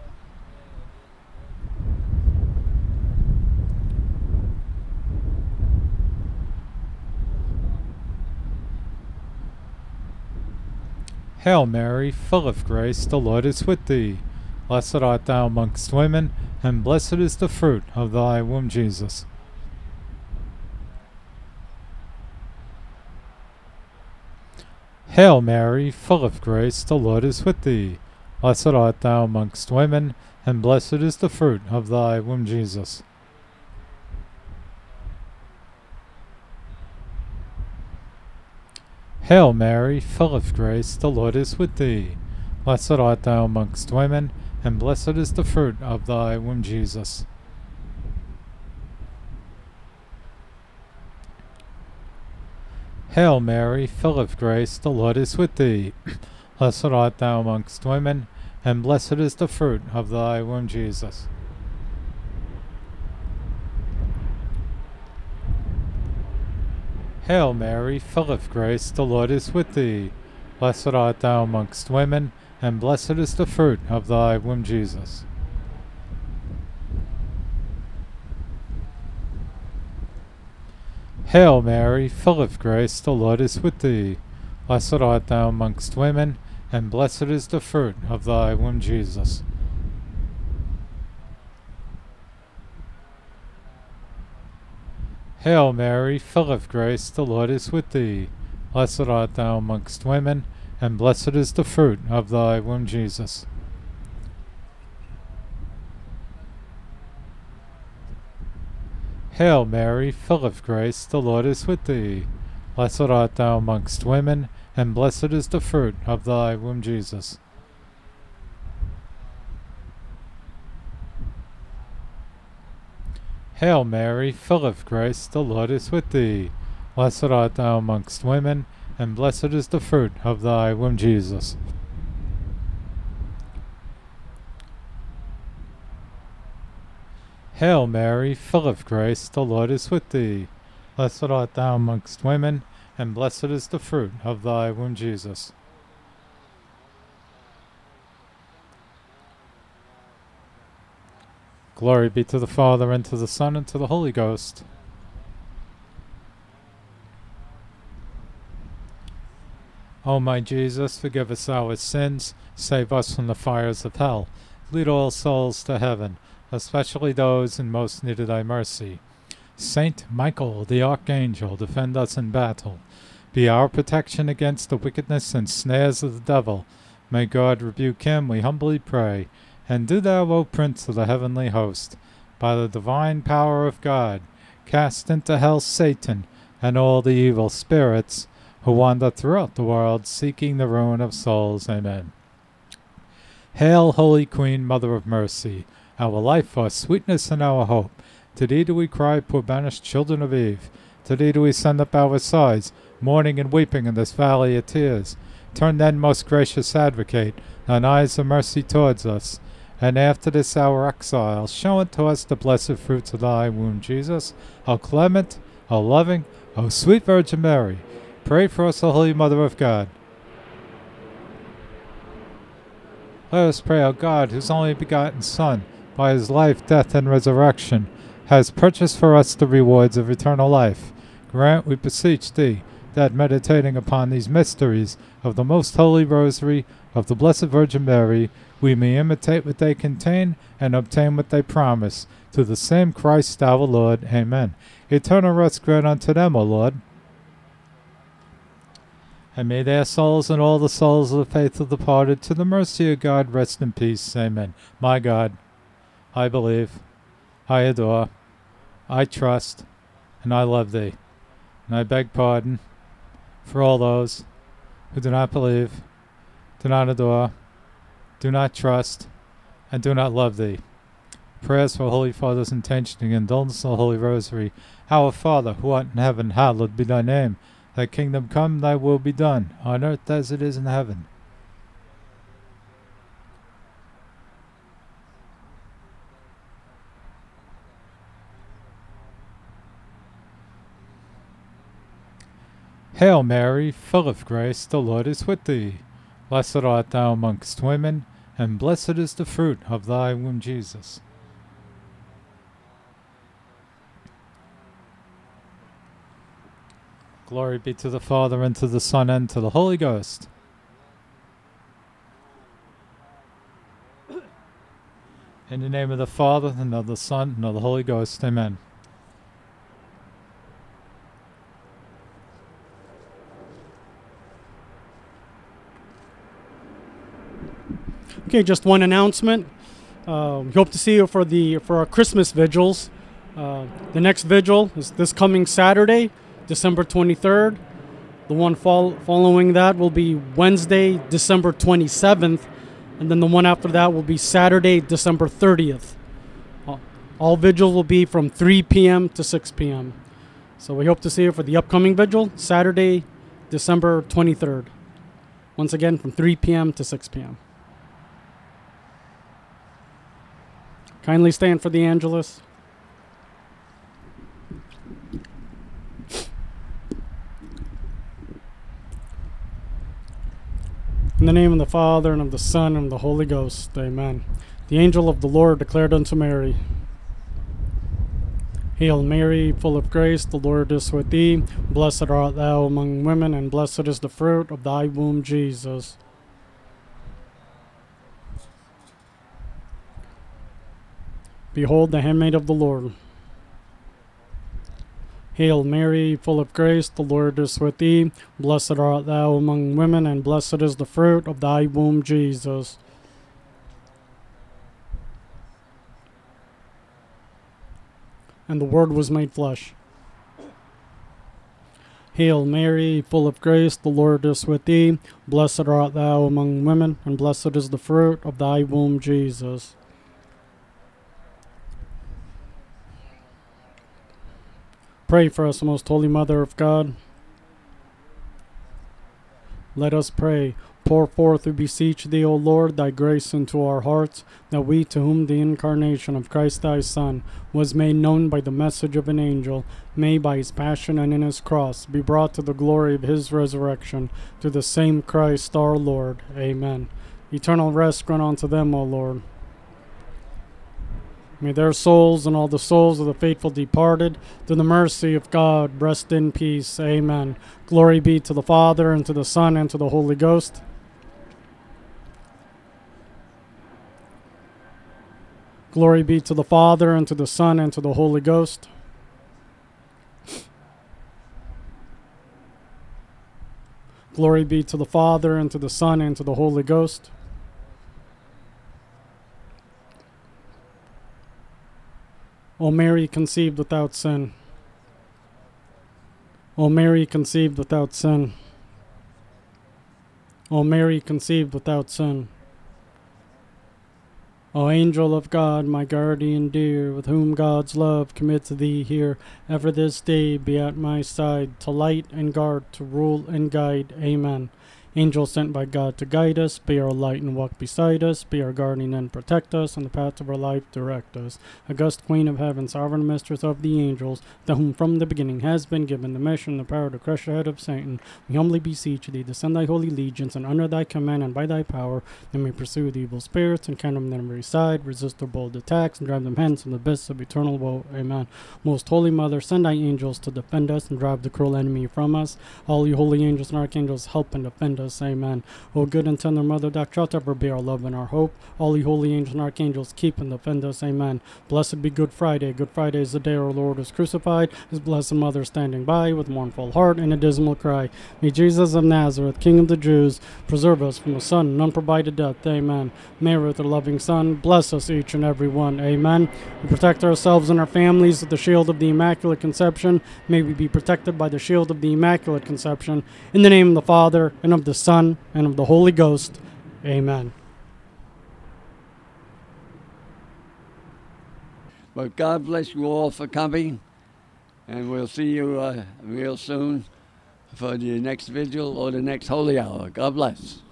Hail Mary, full of grace, the Lord is with thee. Blessed art thou amongst women, and blessed is the fruit of thy womb, Jesus. Hail Mary, full of grace, the Lord is with thee. Blessed art thou amongst women, and blessed is the fruit of thy womb, Jesus. Hail Mary, full of grace, the Lord is with thee. Blessed art thou amongst women, and blessed is the fruit of thy womb, Jesus. Hail Mary, full of grace, the Lord is with thee. Blessed art thou amongst women, and blessed is the fruit of thy womb, Jesus. Hail Mary, full of grace, the Lord is with thee. Blessed art thou amongst women, and blessed is the fruit of thy womb, Jesus. Hail Mary, full of grace, the Lord is with thee. Blessed art thou amongst women, and blessed is the fruit of thy womb, Jesus. Hail Mary, full of grace, the Lord is with thee. Blessed art thou amongst women, and blessed is the fruit of thy womb, Jesus. Hail Mary, full of grace, the Lord is with thee. Blessed art thou amongst women, and blessed is the fruit of thy womb, Jesus. Hail Mary, full of grace, the Lord is with thee. Blessed art thou amongst women, and blessed is the fruit of thy womb, Jesus. Hail Mary, full of grace, the Lord is with thee. Blessed art thou amongst women, and blessed is the fruit of thy womb, Jesus. Glory be to the Father, and to the Son, and to the Holy Ghost. O my Jesus, forgive us our sins, save us from the fires of hell. Lead all souls to heaven, especially those in most need of thy mercy. Saint Michael, the archangel, defend us in battle. Be our protection against the wickedness and snares of the devil. May God rebuke him, we humbly pray. And do thou, O Prince of the heavenly host, by the divine power of God, cast into hell Satan and all the evil spirits who wander throughout the world seeking the ruin of souls. Amen. Hail, Holy Queen, Mother of Mercy, our life, our sweetness, and our hope. To thee do we cry, poor banished children of Eve. To thee do we send up our sighs, mourning and weeping in this valley of tears. Turn then, most gracious Advocate, thine eyes of mercy towards us, and after this our exile, show unto us the blessed fruits of thy womb, Jesus. O clement, O loving, O sweet Virgin Mary, pray for us, O Holy Mother of God. Let us pray, O God, whose only begotten Son, by his life, death, and resurrection, has purchased for us the rewards of eternal life. Grant, we beseech thee, that meditating upon these mysteries of the most holy Rosary of the Blessed Virgin Mary, we may imitate what they contain and obtain what they promise. To the same Christ our Lord. Amen. Eternal rest grant unto them, O Lord. And may their souls and all the souls of the faithful departed to the mercy of God rest in peace. Amen. My God, I believe, I adore, I trust, and I love thee. And I beg pardon for all those who do not believe, do not adore, do not trust, and do not love thee. Prayers for Holy Father's intention and indulgence of the Holy Rosary. Our Father, who art in heaven, hallowed be thy name. Thy kingdom come, thy will be done, on earth as it is in heaven. Hail Mary, full of grace, the Lord is with thee. Blessed art thou amongst women, and blessed is the fruit of thy womb, Jesus. Glory be to the Father, and to the Son, and to the Holy Ghost. In the name of the Father, and of the Son, and of the Holy Ghost. Amen. Okay, just one announcement. We hope to see you for our Christmas vigils. The next vigil is this coming Saturday, December 23rd. The one following that will be Wednesday, December 27th. And then the one after that will be Saturday, December 30th. All vigils will be from 3 p.m. to 6 p.m. So we hope to see you for the upcoming vigil, Saturday, December 23rd. Once again, from 3 p.m. to 6 p.m. Kindly stand for the Angelus. In the name of the Father, and of the Son, and of the Holy Ghost. Amen. The angel of the Lord declared unto Mary, Hail Mary, full of grace, the Lord is with thee. Blessed art thou among women, and blessed is the fruit of thy womb, Jesus. Behold the handmaid of the Lord. Hail Mary, full of grace, the Lord is with thee. Blessed art thou among women, and blessed is the fruit of thy womb, Jesus. And the Word was made flesh. Hail Mary, full of grace, the Lord is with thee. Blessed art thou among women, and blessed is the fruit of thy womb, Jesus. Pray for us, most holy Mother of God. Let us pray. Pour forth, we beseech thee, O Lord, thy grace into our hearts, that we, to whom the incarnation of Christ thy Son was made known by the message of an angel, may by his passion and in his cross be brought to the glory of his resurrection, through the same Christ our Lord. Amen. Eternal rest grant unto them, O Lord. May their souls and all the souls of the faithful departed, through the mercy of God, rest in peace. Amen. Glory be to the Father, and to the Son, and to the Holy Ghost. Glory be to the Father, and to the Son, and to the Holy Ghost. Glory be to the Father, and to the Son, and to the Holy Ghost. O Mary, conceived without sin. O Mary, conceived without sin. O Mary, conceived without sin. O angel of God, my guardian dear, with whom God's love commits thee here, ever this day be at my side, to light and guard, to rule and guide. Amen. Angel sent by God to guide us, be our light and walk beside us, be our guardian and protect us, on the path of our life direct us. August Queen of Heaven, sovereign mistress of the angels, to whom from the beginning has been given the mission and the power to crush the head of Satan, we humbly beseech thee to send thy holy legions, and under thy command and by thy power, that may pursue the evil spirits, and counter them on every side, resist their bold attacks, and drive them hence from the abyss of eternal woe. Amen. Most Holy Mother, send thy angels to defend us, and drive the cruel enemy from us. All you holy angels and archangels, help and defend us. Amen. O good and tender Mother, thou shalt ever be our love and our hope. All you holy angels and archangels, keep and defend us. Amen. Blessed be Good Friday. Good Friday is the day our Lord was crucified. His blessed Mother standing by with mournful heart and a dismal cry. May Jesus of Nazareth, King of the Jews, preserve us from a sudden and unprovided death. Amen. Mary, the loving Son, bless us each and every one. Amen. We protect ourselves and our families with the shield of the Immaculate Conception. May we be protected by the shield of the Immaculate Conception. In the name of the Father, and of the Son, and of the Holy Ghost. Amen. But God bless you all for coming, and we'll see you real soon for the next vigil or the next holy hour. God bless.